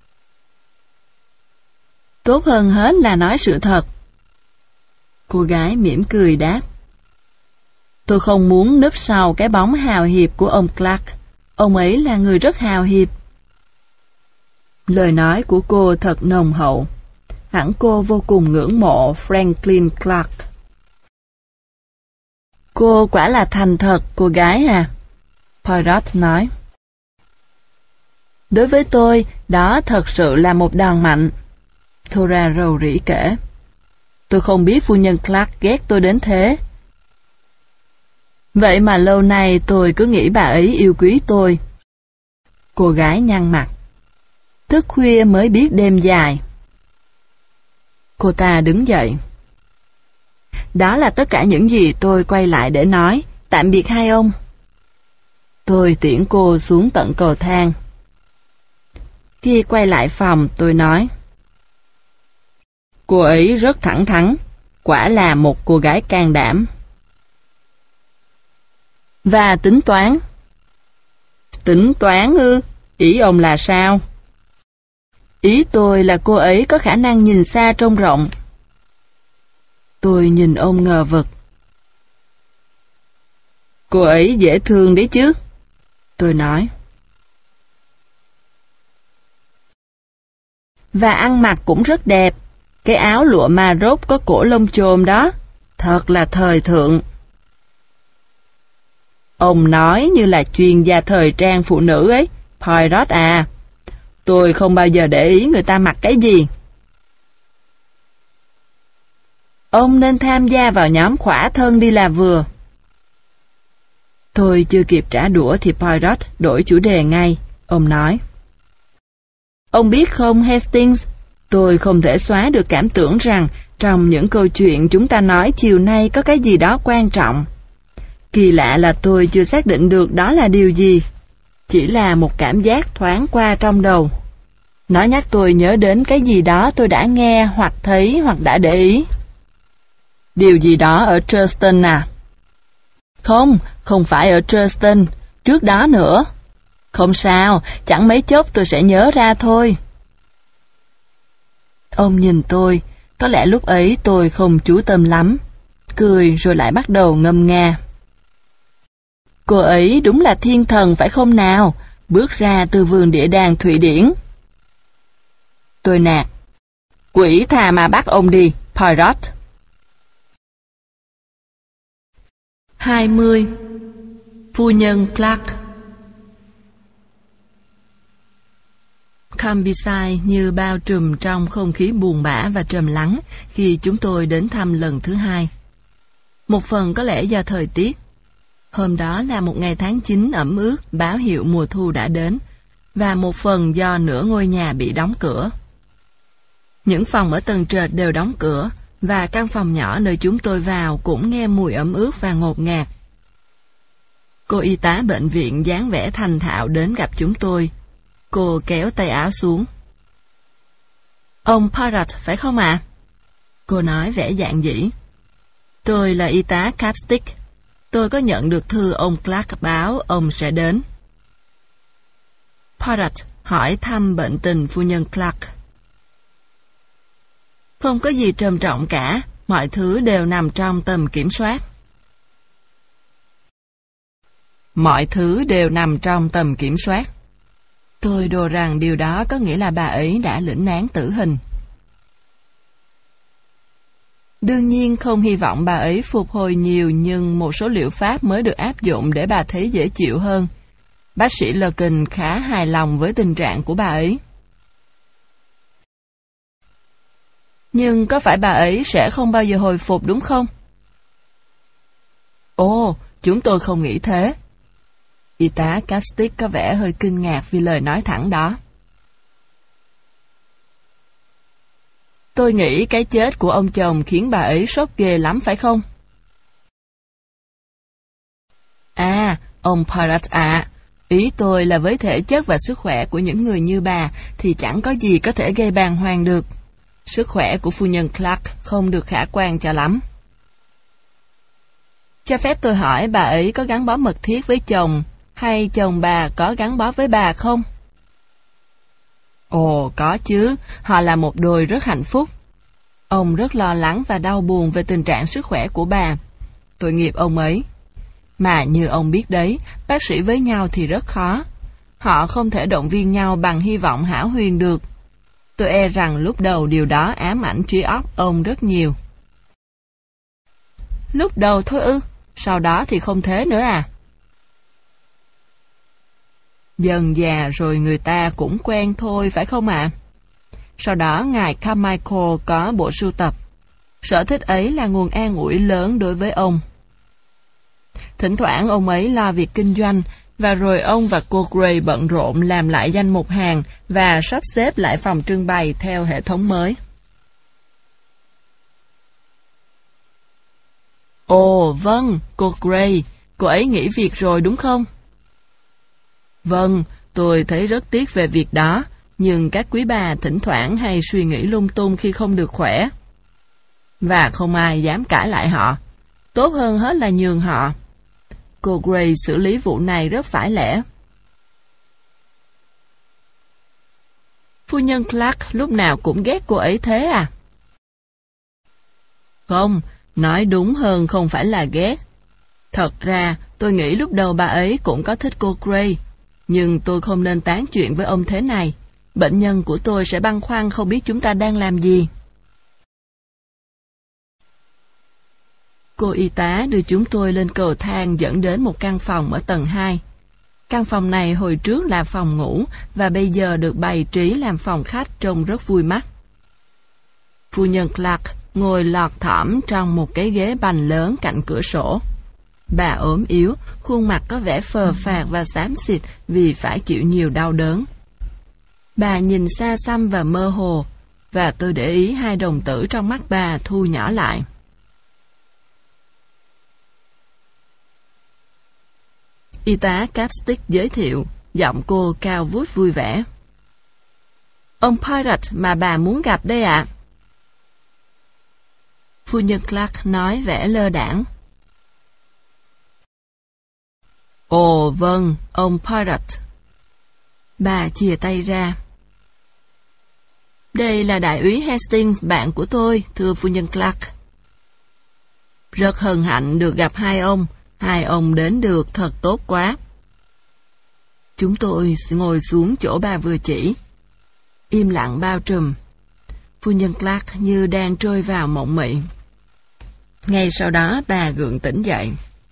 Tốt hơn hết là nói sự thật. Cô gái mỉm cười đáp. Tôi không muốn núp sau cái bóng hào hiệp của ông Clark. Ông ấy là người rất hào hiệp. Lời nói của cô thật nồng hậu. Hẳn cô vô cùng ngưỡng mộ Franklin Clark. Cô quả là thành thật, cô gái à, Poirot nói. Đối với tôi, đó thật sự là một đòn mạnh. Thora rầu rĩ kể. Tôi không biết phu nhân Clark ghét tôi đến thế. Vậy mà lâu nay tôi cứ nghĩ bà ấy yêu quý tôi. Cô gái nhăn mặt. Thức khuya mới biết đêm dài. Cô ta đứng dậy. Đó là tất cả những gì tôi quay lại để nói. Tạm biệt hai ông. Tôi tiễn cô xuống tận cầu thang. Khi quay lại phòng, tôi nói. Cô ấy rất thẳng thắn. Quả là một cô gái can đảm. Và tính toán. Tính toán ư? Ý ông là sao? Ý tôi là cô ấy có khả năng nhìn xa trông rộng. Tôi nhìn ông ngờ vực. Cô ấy dễ thương đấy chứ? Tôi nói. Và ăn mặc cũng rất đẹp. Cái áo lụa Maroc có cổ lông chồn đó. Thật là thời thượng. Ông nói như là chuyên gia thời trang phụ nữ ấy, Poirot à. Tôi không bao giờ để ý người ta mặc cái gì. Ông nên tham gia vào nhóm khỏa thân đi là vừa. Tôi chưa kịp trả đũa thì Poirot đổi chủ đề ngay. Ông nói. Ông biết không Hastings, tôi không thể xóa được cảm tưởng rằng trong những câu chuyện chúng ta nói chiều nay có cái gì đó quan trọng. Kỳ lạ là tôi chưa xác định được đó là điều gì. Chỉ là một cảm giác thoáng qua trong đầu. Nó nhắc tôi nhớ đến cái gì đó tôi đã nghe hoặc thấy hoặc đã để ý. Điều gì đó ở Trurston à? Không, không phải ở Trurston, trước đó nữa. Không sao, chẳng mấy chốc tôi sẽ nhớ ra thôi. Ông nhìn tôi, có lẽ lúc ấy tôi không chú tâm lắm. Cười rồi lại bắt đầu ngâm nga. Cô ấy đúng là thiên thần phải không nào? Bước ra từ vườn địa đàng Thụy Điển. Tôi nạt. Quỷ thà mà bắt ông đi, Poirot. hai mươi. Phu nhân Clark. Cambyside như bao trùm trong không khí buồn bã và trầm lắng khi chúng tôi đến thăm lần thứ hai. Một phần có lẽ do thời tiết. Hôm đó là một ngày tháng chín ẩm ướt báo hiệu mùa thu đã đến, và một phần do nửa ngôi nhà bị đóng cửa. Những phòng ở tầng trệt đều đóng cửa, và căn phòng nhỏ nơi chúng tôi vào cũng nghe mùi ẩm ướt và ngột ngạt. Cô y tá bệnh viện dáng vẻ thành thạo đến gặp chúng tôi. Cô kéo tay áo xuống. Ông Poirot phải không ạ? À? Cô nói vẻ dạn dĩ. Tôi là y tá Capstick. Tôi có nhận được thư ông Clark báo ông sẽ đến. Poirot hỏi thăm bệnh tình phu nhân Clark. Không có gì trầm trọng cả, mọi thứ đều nằm trong tầm kiểm soát. Mọi thứ đều nằm trong tầm kiểm soát. Tôi đồ rằng điều đó có nghĩa là bà ấy đã lĩnh án tử hình. Đương nhiên không hy vọng bà ấy phục hồi nhiều, nhưng một số liệu pháp mới được áp dụng để bà thấy dễ chịu hơn. Bác sĩ Larkin khá hài lòng với tình trạng của bà ấy. Nhưng có phải bà ấy sẽ không bao giờ hồi phục đúng không? Ồ, chúng tôi không nghĩ thế. Y tá Capstick có vẻ hơi kinh ngạc vì lời nói thẳng đó. Tôi nghĩ cái chết của ông chồng khiến bà ấy sốt ghê lắm phải không? À, ông Poirot ạ, ý tôi là với thể chất và sức khỏe của những người như bà thì chẳng có gì có thể gây bàng hoàng được. Sức khỏe của phu nhân Clark không được khả quan cho lắm. Cho phép tôi hỏi bà ấy có gắn bó mật thiết với chồng, hay chồng bà có gắn bó với bà không? Ồ, có chứ, họ là một đôi rất hạnh phúc. Ông rất lo lắng và đau buồn về tình trạng sức khỏe của bà. Tội nghiệp ông ấy. Mà như ông biết đấy, bác sĩ với nhau thì rất khó. Họ không thể động viên nhau bằng hy vọng hão huyền được. Tôi e rằng lúc đầu điều đó ám ảnh trí óc ông rất nhiều. Lúc đầu thôi ư, sau đó thì không thế nữa à? Dần già rồi người ta cũng quen thôi, phải không ạ? À? Sau đó ngài Carmichael có bộ sưu tập. Sở thích ấy là nguồn an ủi lớn đối với ông. Thỉnh thoảng ông ấy lo việc kinh doanh, và rồi ông và cô Gray bận rộn làm lại danh mục hàng và sắp xếp lại phòng trưng bày theo hệ thống mới. Ồ, vâng, cô Gray, cô ấy nghỉ việc rồi đúng không? Vâng, tôi thấy rất tiếc về việc đó, nhưng các quý bà thỉnh thoảng hay suy nghĩ lung tung khi không được khỏe. Và không ai dám cãi lại họ. Tốt hơn hết là nhường họ. Cô Gray xử lý vụ này rất phải lẽ. Phu nhân Clark lúc nào cũng ghét cô ấy thế à? Không, nói đúng hơn không phải là ghét. Thật ra, tôi nghĩ lúc đầu bà ấy cũng có thích cô Gray, nhưng tôi không nên tán chuyện với ông thế này. Bệnh nhân của tôi sẽ băn khoăn không biết chúng ta đang làm gì. Cô y tá đưa chúng tôi lên cầu thang dẫn đến một căn phòng ở tầng hai. Căn phòng này hồi trước là phòng ngủ và bây giờ được bày trí làm phòng khách trông rất vui mắt. Phu nhân Clark ngồi lọt thỏm trong một cái ghế bành lớn cạnh cửa sổ. Bà ốm yếu, khuôn mặt có vẻ phờ phạc và xám xịt vì phải chịu nhiều đau đớn. Bà nhìn xa xăm và mơ hồ, và tôi để ý hai đồng tử trong mắt bà thu nhỏ lại. Y tá Capstick giới thiệu, giọng cô cao vút vui vẻ. Ông Poirot mà bà muốn gặp đây ạ. À? Phu nhân Clark nói vẻ lơ đãng. Ồ vâng, ông Poirot. Bà chìa tay ra. Đây là đại úy Hastings, bạn của tôi, thưa phu nhân Clark. Rất hân hạnh được gặp hai ông, Hai ông đến được thật tốt quá. Chúng tôi ngồi xuống chỗ bà vừa chỉ. Im lặng bao trùm. Phu nhân Clark như đang trôi vào mộng mị. Ngay sau đó bà gượng tỉnh dậy.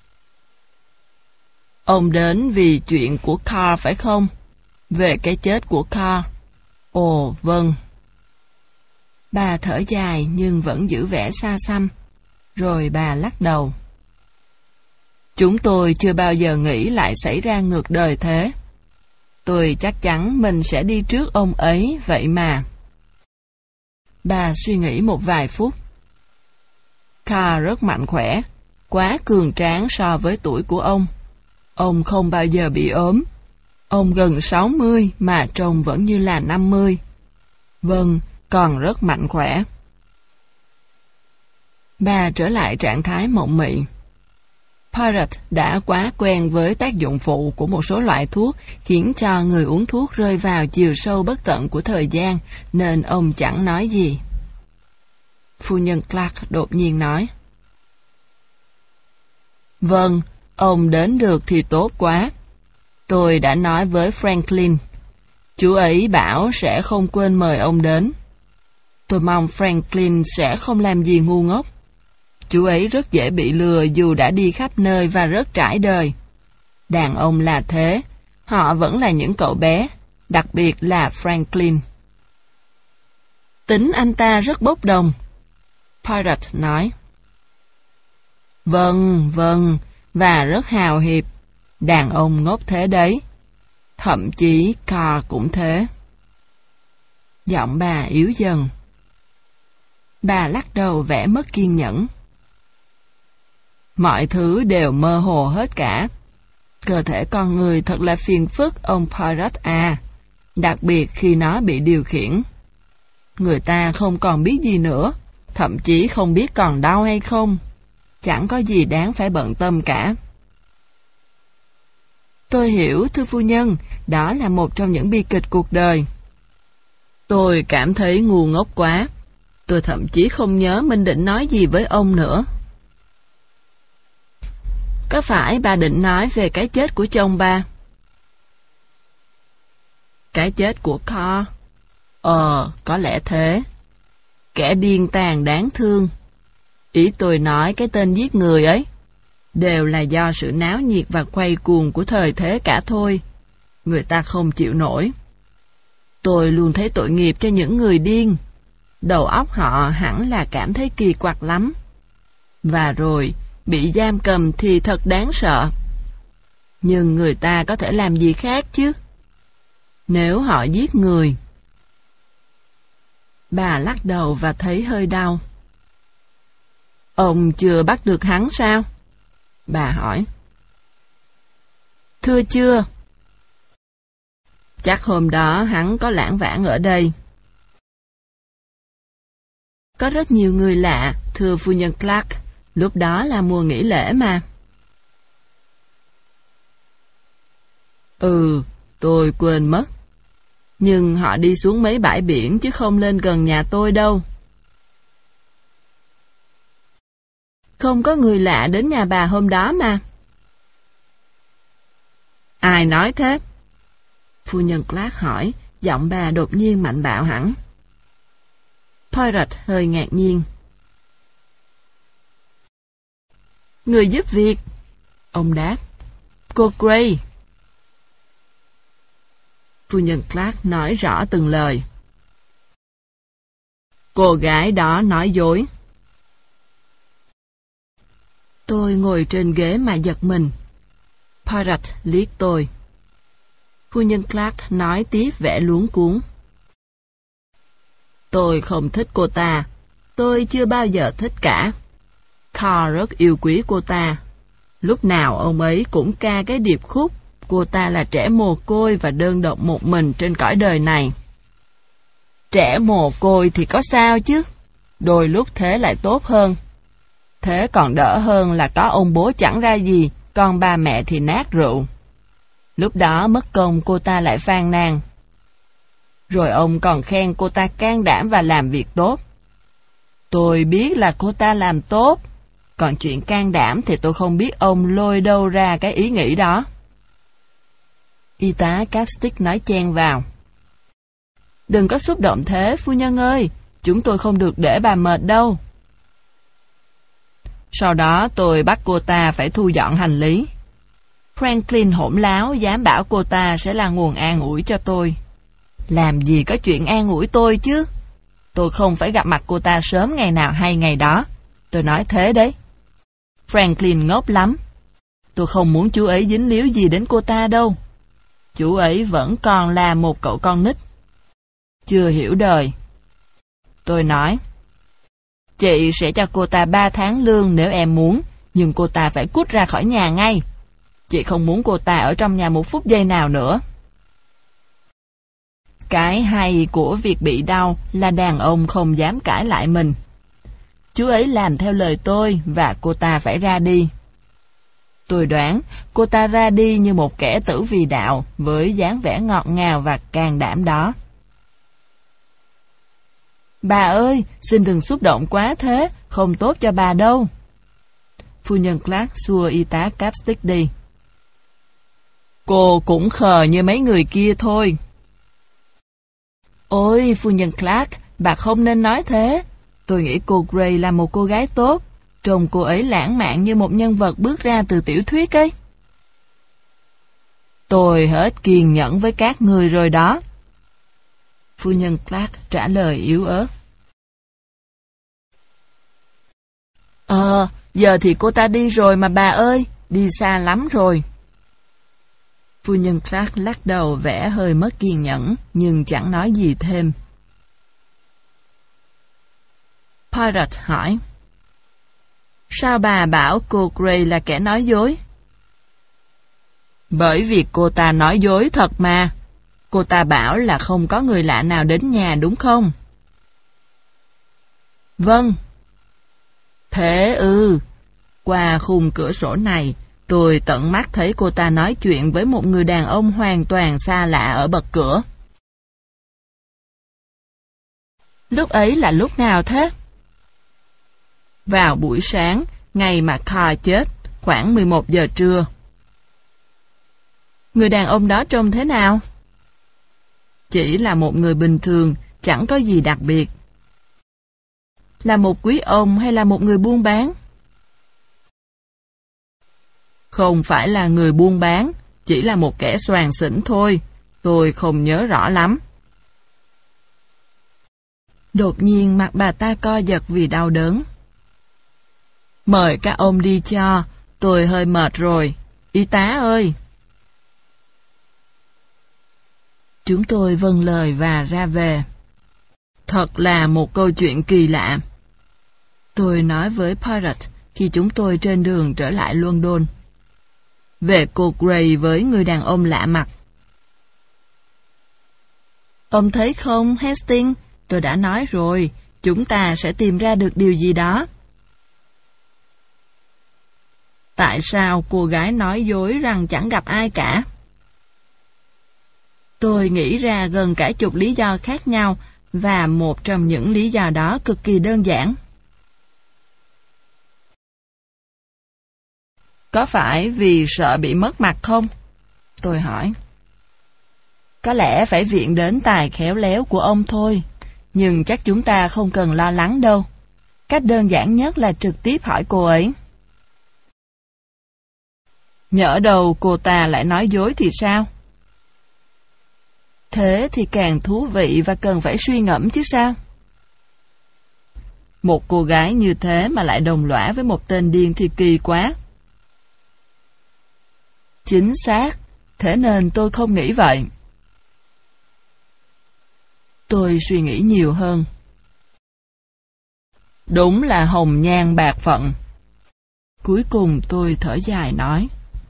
Ông đến vì chuyện của Carl phải không? Về cái chết của Carl. Ồ, vâng. Bà thở dài nhưng vẫn giữ vẻ xa xăm. Rồi bà lắc đầu. Chúng tôi chưa bao giờ nghĩ lại xảy ra ngược đời thế. Tôi chắc chắn mình sẽ đi trước ông ấy, vậy mà. Bà suy nghĩ một vài phút. Carl rất mạnh khỏe, quá cường tráng so với tuổi của ông. Ông không bao giờ bị ốm. Ông gần sáu mươi mà trông vẫn như là năm mươi. Vâng, còn rất mạnh khỏe. Bà trở lại trạng thái mộng mị. Poirot đã quá quen với tác dụng phụ của một số loại thuốc khiến cho người uống thuốc rơi vào chiều sâu bất tận của thời gian, nên ông chẳng nói gì. Phu nhân Clark đột nhiên nói. Vâng, ông đến được thì tốt quá. Tôi đã nói với Franklin. Chú ấy bảo sẽ không quên mời ông đến. Tôi mong Franklin sẽ không làm gì ngu ngốc. Chú ấy rất dễ bị lừa dù đã đi khắp nơi và rất trải đời. Đàn ông là thế, họ vẫn là những cậu bé, đặc biệt là Franklin. Tính anh ta rất bốc đồng, Poirot nói. Vâng, vâng, và rất hào hiệp. Đàn ông ngốc thế đấy. Thậm chí Carl cũng thế. Giọng bà yếu dần. Bà lắc đầu vẻ mất kiên nhẫn. Mọi thứ đều mơ hồ hết cả. Cơ thể con người thật là phiền phức, ông Poirot à, đặc biệt khi nó bị điều khiển. Người ta không còn biết gì nữa, thậm chí không biết còn đau hay không. Chẳng có gì đáng phải bận tâm cả. Tôi hiểu, thưa phu nhân, đó là một trong những bi kịch cuộc đời. Tôi cảm thấy ngu ngốc quá. Tôi thậm chí không nhớ mình định nói gì với ông nữa. Có phải bà định nói về cái chết của chồng bà? Cái chết của Carl? Ờ, có lẽ thế. Kẻ điên tàn đáng thương. Ý tôi nói cái tên giết người ấy, đều là do sự náo nhiệt và quay cuồng của thời thế cả thôi. Người ta không chịu nổi. Tôi luôn thấy tội nghiệp cho những người điên. Đầu óc họ hẳn là cảm thấy kỳ quặc lắm. Và rồi, bị giam cầm thì thật đáng sợ. Nhưng người ta có thể làm gì khác chứ? Nếu họ giết người. Bà lắc đầu và thấy hơi đau. Ông chưa bắt được hắn sao? Bà hỏi. Thưa chưa. Chắc hôm đó hắn có lãng vãng ở đây. Có rất nhiều người lạ, thưa phu nhân Clark. Lúc đó là mùa nghỉ lễ mà. Ừ, tôi quên mất. Nhưng họ đi xuống mấy bãi biển chứ không lên gần nhà tôi đâu. Không có người lạ đến nhà bà hôm đó mà. Ai nói thế? Phu nhân Clark hỏi, giọng bà đột nhiên mạnh bạo hẳn. Poirot hơi ngạc nhiên. Người giúp việc. Ông đáp. Cô Gray. Phu nhân Clark nói rõ từng lời. Cô gái đó nói dối. Tôi ngồi trên ghế mà giật mình. Poirot liếc tôi. Phu nhân Clark nói tiếp vẻ luống cuống. Tôi không thích cô ta. Tôi chưa bao giờ thích cả. Carl rất yêu quý cô ta. Lúc nào ông ấy cũng ca cái điệp khúc. Cô ta là trẻ mồ côi và đơn độc một mình trên cõi đời này. Trẻ mồ côi thì có sao chứ? Đôi lúc thế lại tốt hơn. Thế còn đỡ hơn là có ông bố chẳng ra gì, còn ba mẹ thì nát rượu. Lúc đó mất công cô ta lại phàn nàn. Rồi ông còn khen cô ta can đảm và làm việc tốt. Tôi biết là cô ta làm tốt. Còn chuyện can đảm thì tôi không biết ông lôi đâu ra cái ý nghĩ đó. Y tá Capstick nói chen vào. Đừng có xúc động thế, phu nhân ơi, chúng tôi không được để bà mệt đâu. Sau đó tôi bắt cô ta phải thu dọn hành lý. Franklin hỗn láo dám bảo cô ta sẽ là nguồn an ủi cho tôi. Làm gì có chuyện an ủi tôi chứ? Tôi không phải gặp mặt cô ta sớm ngày nào hay ngày đó. Tôi nói thế đấy. Franklin ngốc lắm. Tôi không muốn chú ấy dính líu gì đến cô ta đâu. Chú ấy vẫn còn là một cậu con nít. Chưa hiểu đời. Tôi nói, chị sẽ cho cô ta ba tháng lương nếu em muốn, nhưng cô ta phải cút ra khỏi nhà ngay. Chị không muốn cô ta ở trong nhà một phút giây nào nữa. Cái hay của việc bị đau là đàn ông không dám cãi lại mình. Chú ấy làm theo lời tôi và cô ta phải ra đi. Tôi đoán cô ta ra đi như một kẻ tử vì đạo với dáng vẻ ngọt ngào và can đảm đó. Bà ơi, xin đừng xúc động quá thế, không tốt cho bà đâu. Phu nhân Clark xua y tá Capstick đi. Cô cũng khờ như mấy người kia thôi. Ôi, phu nhân Clark, bà không nên nói thế. Tôi nghĩ cô Gray là một cô gái tốt. Trông cô ấy lãng mạn như một nhân vật bước ra từ tiểu thuyết ấy. Tôi hết kiên nhẫn với các người rồi đó. Phu nhân Clark trả lời yếu ớt. Ờ, giờ thì cô ta đi rồi mà bà ơi, đi xa lắm rồi. Phu nhân Clark lắc đầu vẻ hơi mất kiên nhẫn, nhưng chẳng nói gì thêm. Pirate hỏi, sao bà bảo cô Gray là kẻ nói dối? Bởi vì cô ta nói dối thật mà. Cô ta bảo là không có người lạ nào đến nhà đúng không? Vâng. Thế ư, qua khung cửa sổ này, tôi tận mắt thấy cô ta nói chuyện với một người đàn ông hoàn toàn xa lạ ở bậc cửa. Lúc ấy là lúc nào thế? Vào buổi sáng, ngày mà Carr chết, khoảng mười một giờ trưa. Người đàn ông đó trông thế nào? Chỉ là một người bình thường, chẳng có gì đặc biệt. Là một quý ông hay là một người buôn bán? Không phải là người buôn bán, chỉ là một kẻ xoàn xỉnh thôi. Tôi không nhớ rõ lắm. Đột nhiên mặt bà ta co giật vì đau đớn. Mời các ông đi cho, tôi hơi mệt rồi. Y tá ơi! Chúng tôi vâng lời và ra về. Thật là một câu chuyện kỳ lạ. Tôi nói với Pirate khi chúng tôi trên đường trở lại London. Về cô Gray với người đàn ông lạ mặt. Ông thấy không, Hastings? Tôi đã nói rồi, chúng ta sẽ tìm ra được điều gì đó. Tại sao cô gái nói dối rằng chẳng gặp ai cả? Tôi nghĩ ra gần cả chục lý do khác nhau, và một trong những lý do đó cực kỳ đơn giản. Có phải vì sợ bị mất mặt không? Tôi hỏi. Có lẽ phải viện đến tài khéo léo của ông thôi, nhưng chắc chúng ta không cần lo lắng đâu. Cách đơn giản nhất là trực tiếp hỏi cô ấy. Nhỡ đâu cô ta lại nói dối thì sao? Thế thì càng thú vị và cần phải suy ngẫm chứ sao? Một cô gái như thế mà lại đồng lõa với một tên điên thì kỳ quá. Chính xác, thế nên tôi không nghĩ vậy. Tôi suy nghĩ nhiều hơn. Đúng là hồng nhan bạc phận. Cuối cùng tôi thở dài nói.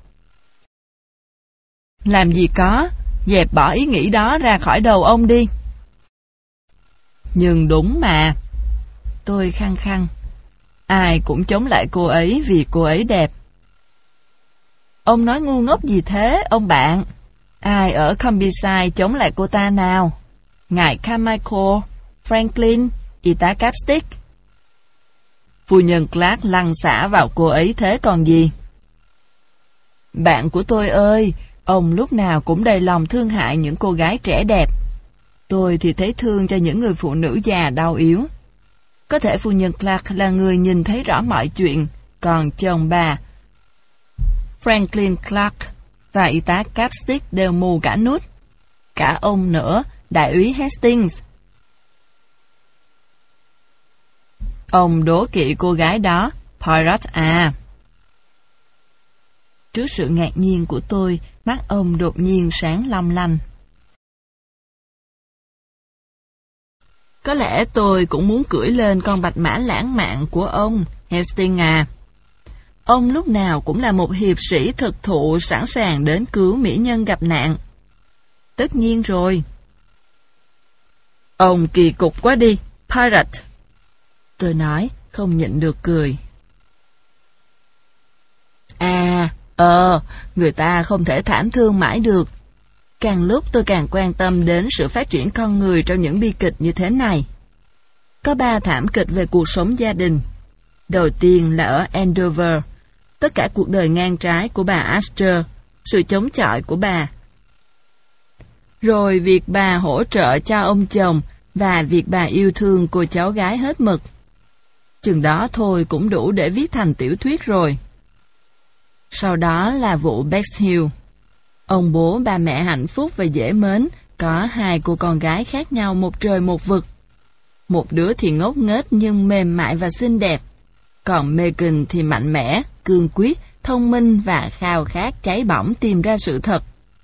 Làm gì có, dẹp bỏ ý nghĩ đó ra khỏi đầu ông đi. Nhưng đúng mà. Tôi khăng khăng. Ai cũng chống lại cô ấy vì cô ấy đẹp. Ông nói ngu ngốc gì thế, ông bạn? Ai ở Combiside chống lại cô ta nào? Ngài Carmichael, Franklin, y tá Capstick. Phu nhân Clark lăn xả vào cô ấy thế còn gì. Bạn của tôi ơi, ông lúc nào cũng đầy lòng thương hại những cô gái trẻ đẹp. Tôi thì thấy thương cho những người phụ nữ già đau yếu. Có thể phu nhân Clark là người nhìn thấy rõ mọi chuyện, còn chồng bà, Franklin Clark và y tá Capstick đều mù cả nút. Cả ông nữa, đại úy Hastings. Ông đố kỵ cô gái đó, Poirot à. Trước sự ngạc nhiên của tôi, mắt ông đột nhiên sáng long lanh. Có lẽ tôi cũng muốn cưỡi lên con bạch mã lãng mạn của ông, Hastings à. Ông lúc nào cũng là một hiệp sĩ thực thụ sẵn sàng đến cứu mỹ nhân gặp nạn. Tất nhiên rồi. Ông kỳ cục quá đi, Poirot. Tôi nói, không nhịn được cười. À, ờ, người ta không thể thảm thương mãi được. Càng lúc tôi càng quan tâm đến sự phát triển con người trong những bi kịch như thế này. Có ba thảm kịch về cuộc sống gia đình. Đầu tiên là ở Andover, tất cả cuộc đời ngang trái của bà Astor, sự chống chọi của bà. Rồi việc bà hỗ trợ cho ông chồng và việc bà yêu thương cô cháu gái hết mực. Chừng đó thôi cũng đủ để viết thành tiểu thuyết rồi. Sau đó là vụ Bexhill. Ông bố bà mẹ hạnh phúc và dễ mến, có hai cô con gái khác nhau một trời một vực. Một đứa thì ngốc nghếch nhưng mềm mại và xinh đẹp, còn Megan thì mạnh mẽ, cương quyết, thông minh và khao khát cháy bỏng tìm ra sự thật.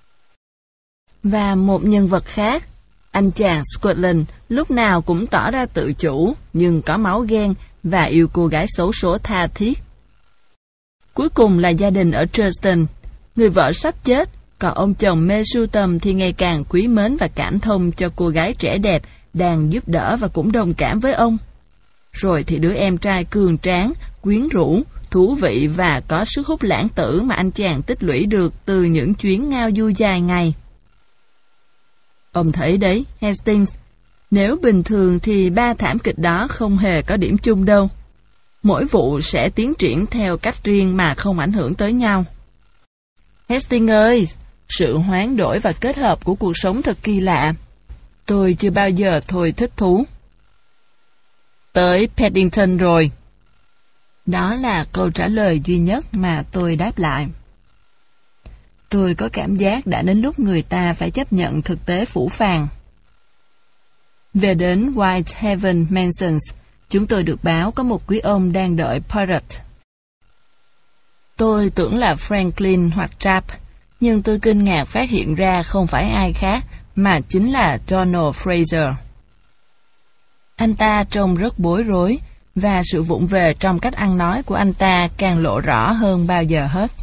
Và một nhân vật khác, anh chàng Scotland lúc nào cũng tỏ ra tự chủ, nhưng có máu ghen và yêu cô gái xấu số tha thiết. Cuối cùng là gia đình ở Churston, người vợ sắp chết, còn ông chồng mê sưu tầm thì ngày càng quý mến và cảm thông cho cô gái trẻ đẹp đang giúp đỡ và cũng đồng cảm với ông. Rồi thì đứa em trai cường tráng, quyến rũ, thú vị và có sức hút lãng tử mà anh chàng tích lũy được từ những chuyến ngao du dài ngày. Ông thấy đấy, Hastings, nếu bình thường thì ba thảm kịch đó không hề có điểm chung đâu. Mỗi vụ sẽ tiến triển theo cách riêng mà không ảnh hưởng tới nhau. Hastings ơi, sự hoán đổi và kết hợp của cuộc sống thật kỳ lạ. Tôi chưa bao giờ thôi thích thú. Tới Paddington rồi. Đó là câu trả lời duy nhất mà tôi đáp lại. Tôi có cảm giác đã đến lúc người ta phải chấp nhận thực tế phũ phàng. Về đến Whitehaven Mansions, chúng tôi được báo có một quý ông đang đợi Poirot. Tôi tưởng là Franklin hoặc Trapp, nhưng tôi kinh ngạc phát hiện ra không phải ai khác, mà chính là Donald Fraser. Anh ta trông rất bối rối, và sự vụng về trong cách ăn nói của anh ta càng lộ rõ hơn bao giờ hết.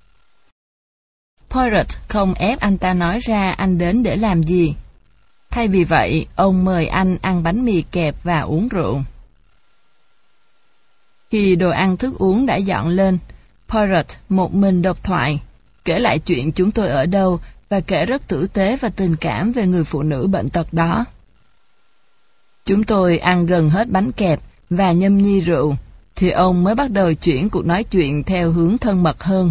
Poirot không ép anh ta nói ra anh đến để làm gì. Thay vì vậy, ông mời anh ăn bánh mì kẹp và uống rượu. Khi đồ ăn thức uống đã dọn lên, Poirot một mình độc thoại, kể lại chuyện chúng tôi ở đâu và kể rất tử tế và tình cảm về người phụ nữ bệnh tật đó. Chúng tôi ăn gần hết bánh kẹp và nhâm nhi rượu, thì ông mới bắt đầu chuyển cuộc nói chuyện theo hướng thân mật hơn.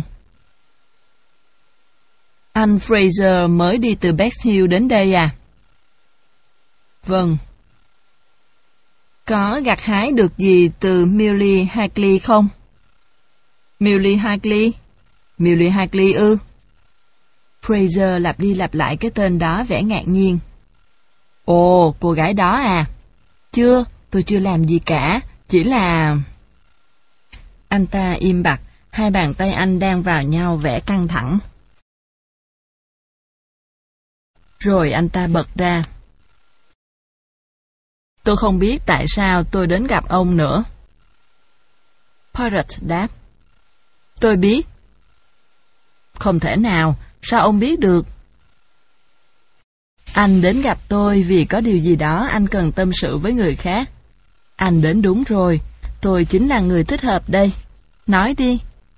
Anh Fraser mới đi từ Bexhill đến đây à? Vâng. Có gặt hái được gì từ Millie Hagley không? Millie Hagley? Millie Hagley ư? Fraser lặp đi lặp lại cái tên đó vẻ ngạc nhiên. Ồ, cô gái đó à? Chưa, tôi chưa làm gì cả, chỉ là... Anh ta im bặt, hai bàn tay anh đang vào nhau vẻ căng thẳng. Rồi anh ta bật ra. Tôi không biết tại sao tôi đến gặp ông nữa. Poirot đáp. Tôi biết. Không thể nào, sao ông biết được? Anh đến gặp tôi vì có điều gì đó anh cần tâm sự với người khác. Anh đến đúng rồi, tôi chính là người thích hợp đây. Nói đi.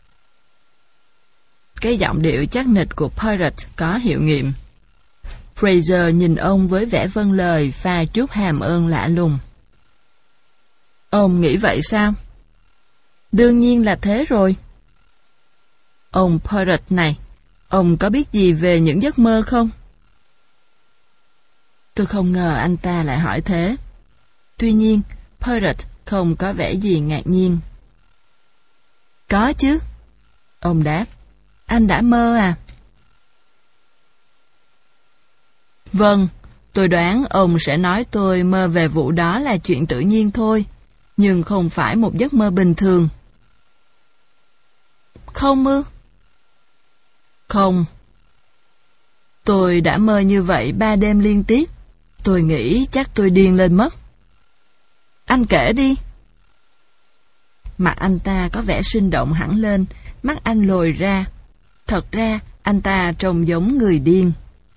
Cái giọng điệu chắc nịch của Poirot có hiệu nghiệm. Fraser nhìn ông với vẻ vâng lời pha chút hàm ơn lạ lùng. Ông nghĩ vậy sao? Đương nhiên là thế rồi. Ông Poirot này, ông có biết gì về những giấc mơ không? Tôi không ngờ anh ta lại hỏi thế. Tuy nhiên, Poirot không có vẻ gì ngạc nhiên. Có chứ. Ông đáp. Anh đã mơ à? Vâng, tôi đoán ông sẽ nói tôi mơ về vụ đó là chuyện tự nhiên thôi, nhưng không phải một giấc mơ bình thường. Không ư? Không. Tôi đã mơ như vậy ba đêm liên tiếp. Tôi nghĩ chắc tôi điên lên mất. Anh kể đi. Mặt anh ta có vẻ sinh động hẳn lên, mắt anh lồi ra. Thật ra, anh ta trông giống người điên.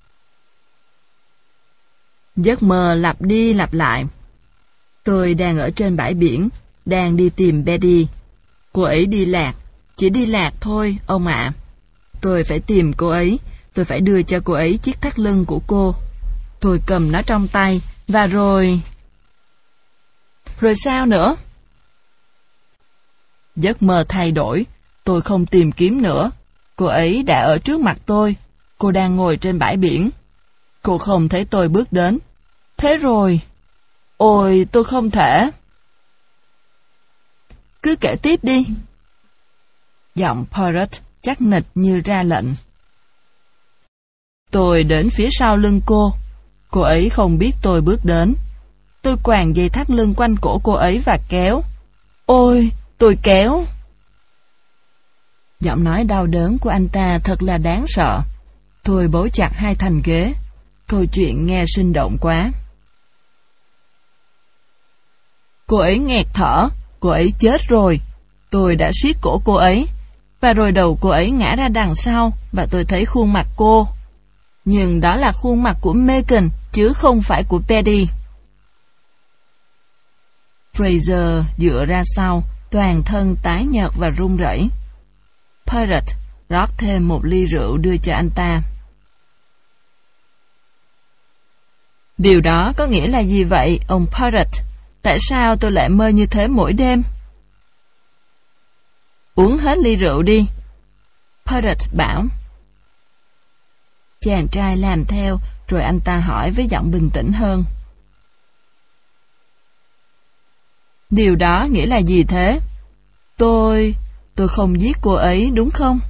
Giấc mơ lặp đi lặp lại. Tôi đang ở trên bãi biển, đang đi tìm Betty. Cô ấy đi lạc, chỉ đi lạc thôi, ông ạ. Tôi phải tìm cô ấy, tôi phải đưa cho cô ấy chiếc thắt lưng của cô. Tôi cầm nó trong tay, và rồi... Rồi sao nữa? Giấc mơ thay đổi, tôi không tìm kiếm nữa. Cô ấy đã ở trước mặt tôi, cô đang ngồi trên bãi biển. Cô không thấy tôi bước đến. Thế rồi... Ôi, tôi không thể... Cứ kể tiếp đi. Giọng Poirot chắc nịch như ra lệnh. Tôi đến phía sau lưng cô. Cô ấy không biết tôi bước đến. Tôi quàng dây thắt lưng quanh cổ cô ấy và kéo. Ôi, tôi kéo. Giọng nói đau đớn của anh ta thật là đáng sợ. Tôi bấu chặt hai thành ghế. Câu chuyện nghe sinh động quá. Cô ấy nghẹt thở. Cô ấy chết rồi. Tôi đã siết cổ cô ấy. Và rồi đầu cô ấy ngã ra đằng sau. Và tôi thấy khuôn mặt cô. Nhưng đó là khuôn mặt của Megan, chứ không phải của Betty. Fraser dựa ra sau, toàn thân tái nhợt và run rẩy. Poirot rót thêm một ly rượu đưa cho anh ta. Điều đó có nghĩa là gì vậy, ông Poirot? Tại sao tôi lại mơ như thế mỗi đêm? Uống hết ly rượu đi, Poirot bảo. Chàng trai làm theo, rồi anh ta hỏi với giọng bình tĩnh hơn. Điều đó nghĩa là gì thế? Tôi... tôi không giết cô ấy, đúng không?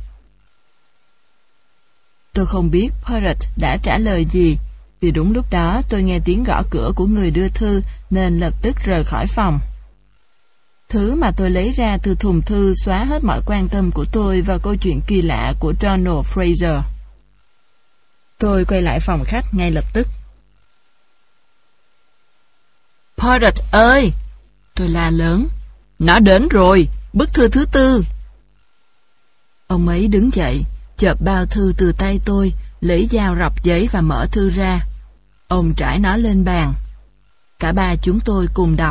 Tôi không biết Poirot đã trả lời gì, vì đúng lúc đó tôi nghe tiếng gõ cửa của người đưa thư nên lập tức rời khỏi phòng. Thứ mà tôi lấy ra từ thùng thư xóa hết mọi quan tâm của tôi vào câu chuyện kỳ lạ của Donald Fraser. Tôi quay lại phòng khách ngay lập tức. Poirot ơi! Tôi la lớn. Nó đến rồi, bức thư thứ tư. Ông ấy đứng dậy, chộp bao thư từ tay tôi, lấy dao rọc giấy và mở thư ra. Ông trải nó lên bàn. Cả ba chúng tôi cùng đọc.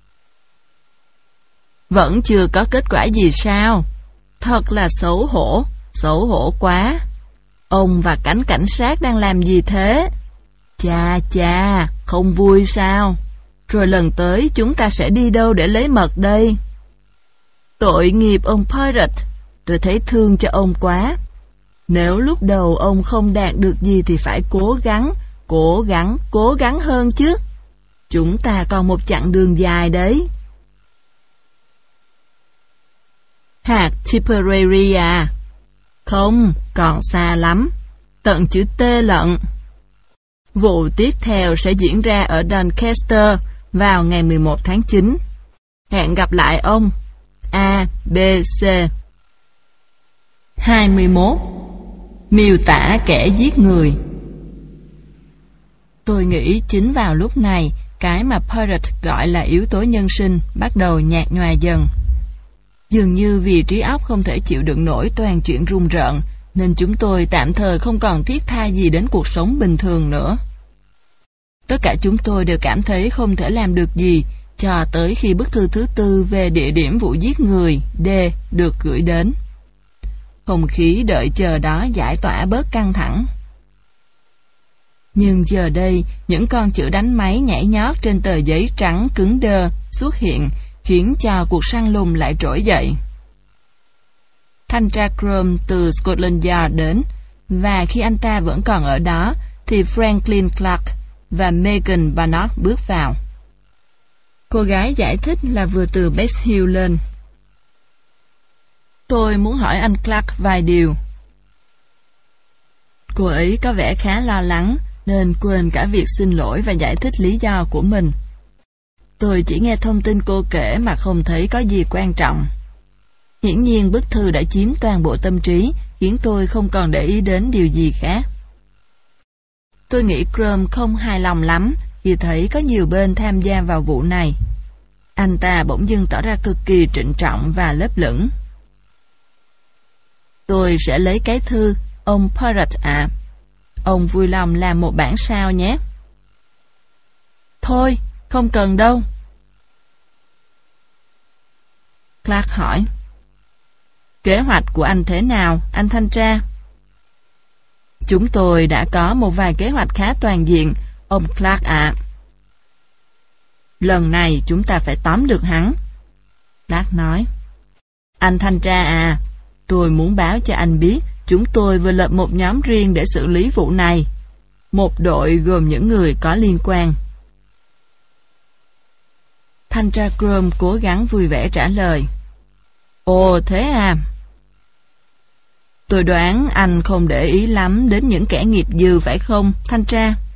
Vẫn chưa có kết quả gì sao? Thật là xấu hổ, xấu hổ quá. Ông và cảnh cảnh sát đang làm gì thế? Chà chà, không vui sao? Rồi lần tới chúng ta sẽ đi đâu để lấy mật đây? Tội nghiệp ông Poirot, tôi thấy thương cho ông quá. Nếu lúc đầu ông không đạt được gì thì phải cố gắng, cố gắng, cố gắng hơn chứ. Chúng ta còn một chặng đường dài đấy. Hạt Tipperary à? Không, còn xa lắm. Tận chữ T lận. Vụ tiếp theo sẽ diễn ra ở Doncaster vào ngày mười một tháng chín. Hẹn gặp lại ông. A, B, C. hai mươi mốt. Miêu tả kẻ giết người. Tôi nghĩ chính vào lúc này, cái mà Poirot gọi là yếu tố nhân sinh bắt đầu nhạt nhòa dần. Dường như vì trí óc không thể chịu đựng nổi toàn chuyện rùng rợn, nên chúng tôi tạm thời không còn thiết tha gì đến cuộc sống bình thường nữa. Tất cả chúng tôi đều cảm thấy không thể làm được gì, cho tới khi bức thư thứ tư về địa điểm vụ giết người, D, được gửi đến. Không khí đợi chờ đó giải tỏa bớt căng thẳng. Nhưng giờ đây, những con chữ đánh máy nhảy nhót trên tờ giấy trắng cứng đơ xuất hiện, khiến cho cuộc săn lùng lại trỗi dậy. Thanh tra Crum từ Scotland Yard đến, và khi anh ta vẫn còn ở đó, thì Franklin Clark và Megan Barnard bước vào. Cô gái giải thích là vừa từ Best Hill lên. Tôi muốn hỏi anh Clark vài điều. Cô ấy có vẻ khá lo lắng, nên quên cả việc xin lỗi và giải thích lý do của mình. Tôi chỉ nghe thông tin cô kể mà không thấy có gì quan trọng. Hiển nhiên bức thư đã chiếm toàn bộ tâm trí, khiến tôi không còn để ý đến điều gì khác. Tôi nghĩ Crum không hài lòng lắm khi thấy có nhiều bên tham gia vào vụ này. Anh ta bỗng dưng tỏ ra cực kỳ trịnh trọng và lấp lửng. Tôi sẽ lấy cái thư, ông Parrott ạ. À. Ông vui lòng làm một bản sao nhé. Thôi, không cần đâu. Clark hỏi. Kế hoạch của anh thế nào, anh thanh tra? Chúng tôi đã có một vài kế hoạch khá toàn diện, ông Clark ạ. À. Lần này chúng ta phải tóm được hắn. Clark nói. Anh thanh tra à, tôi muốn báo cho anh biết chúng tôi vừa lập một nhóm riêng để xử lý vụ này. Một đội gồm những người có liên quan. Thanh tra Crum cố gắng vui vẻ trả lời. Ồ thế à. Tôi đoán anh không để ý lắm đến những kẻ nghiệp dư phải không, thanh tra?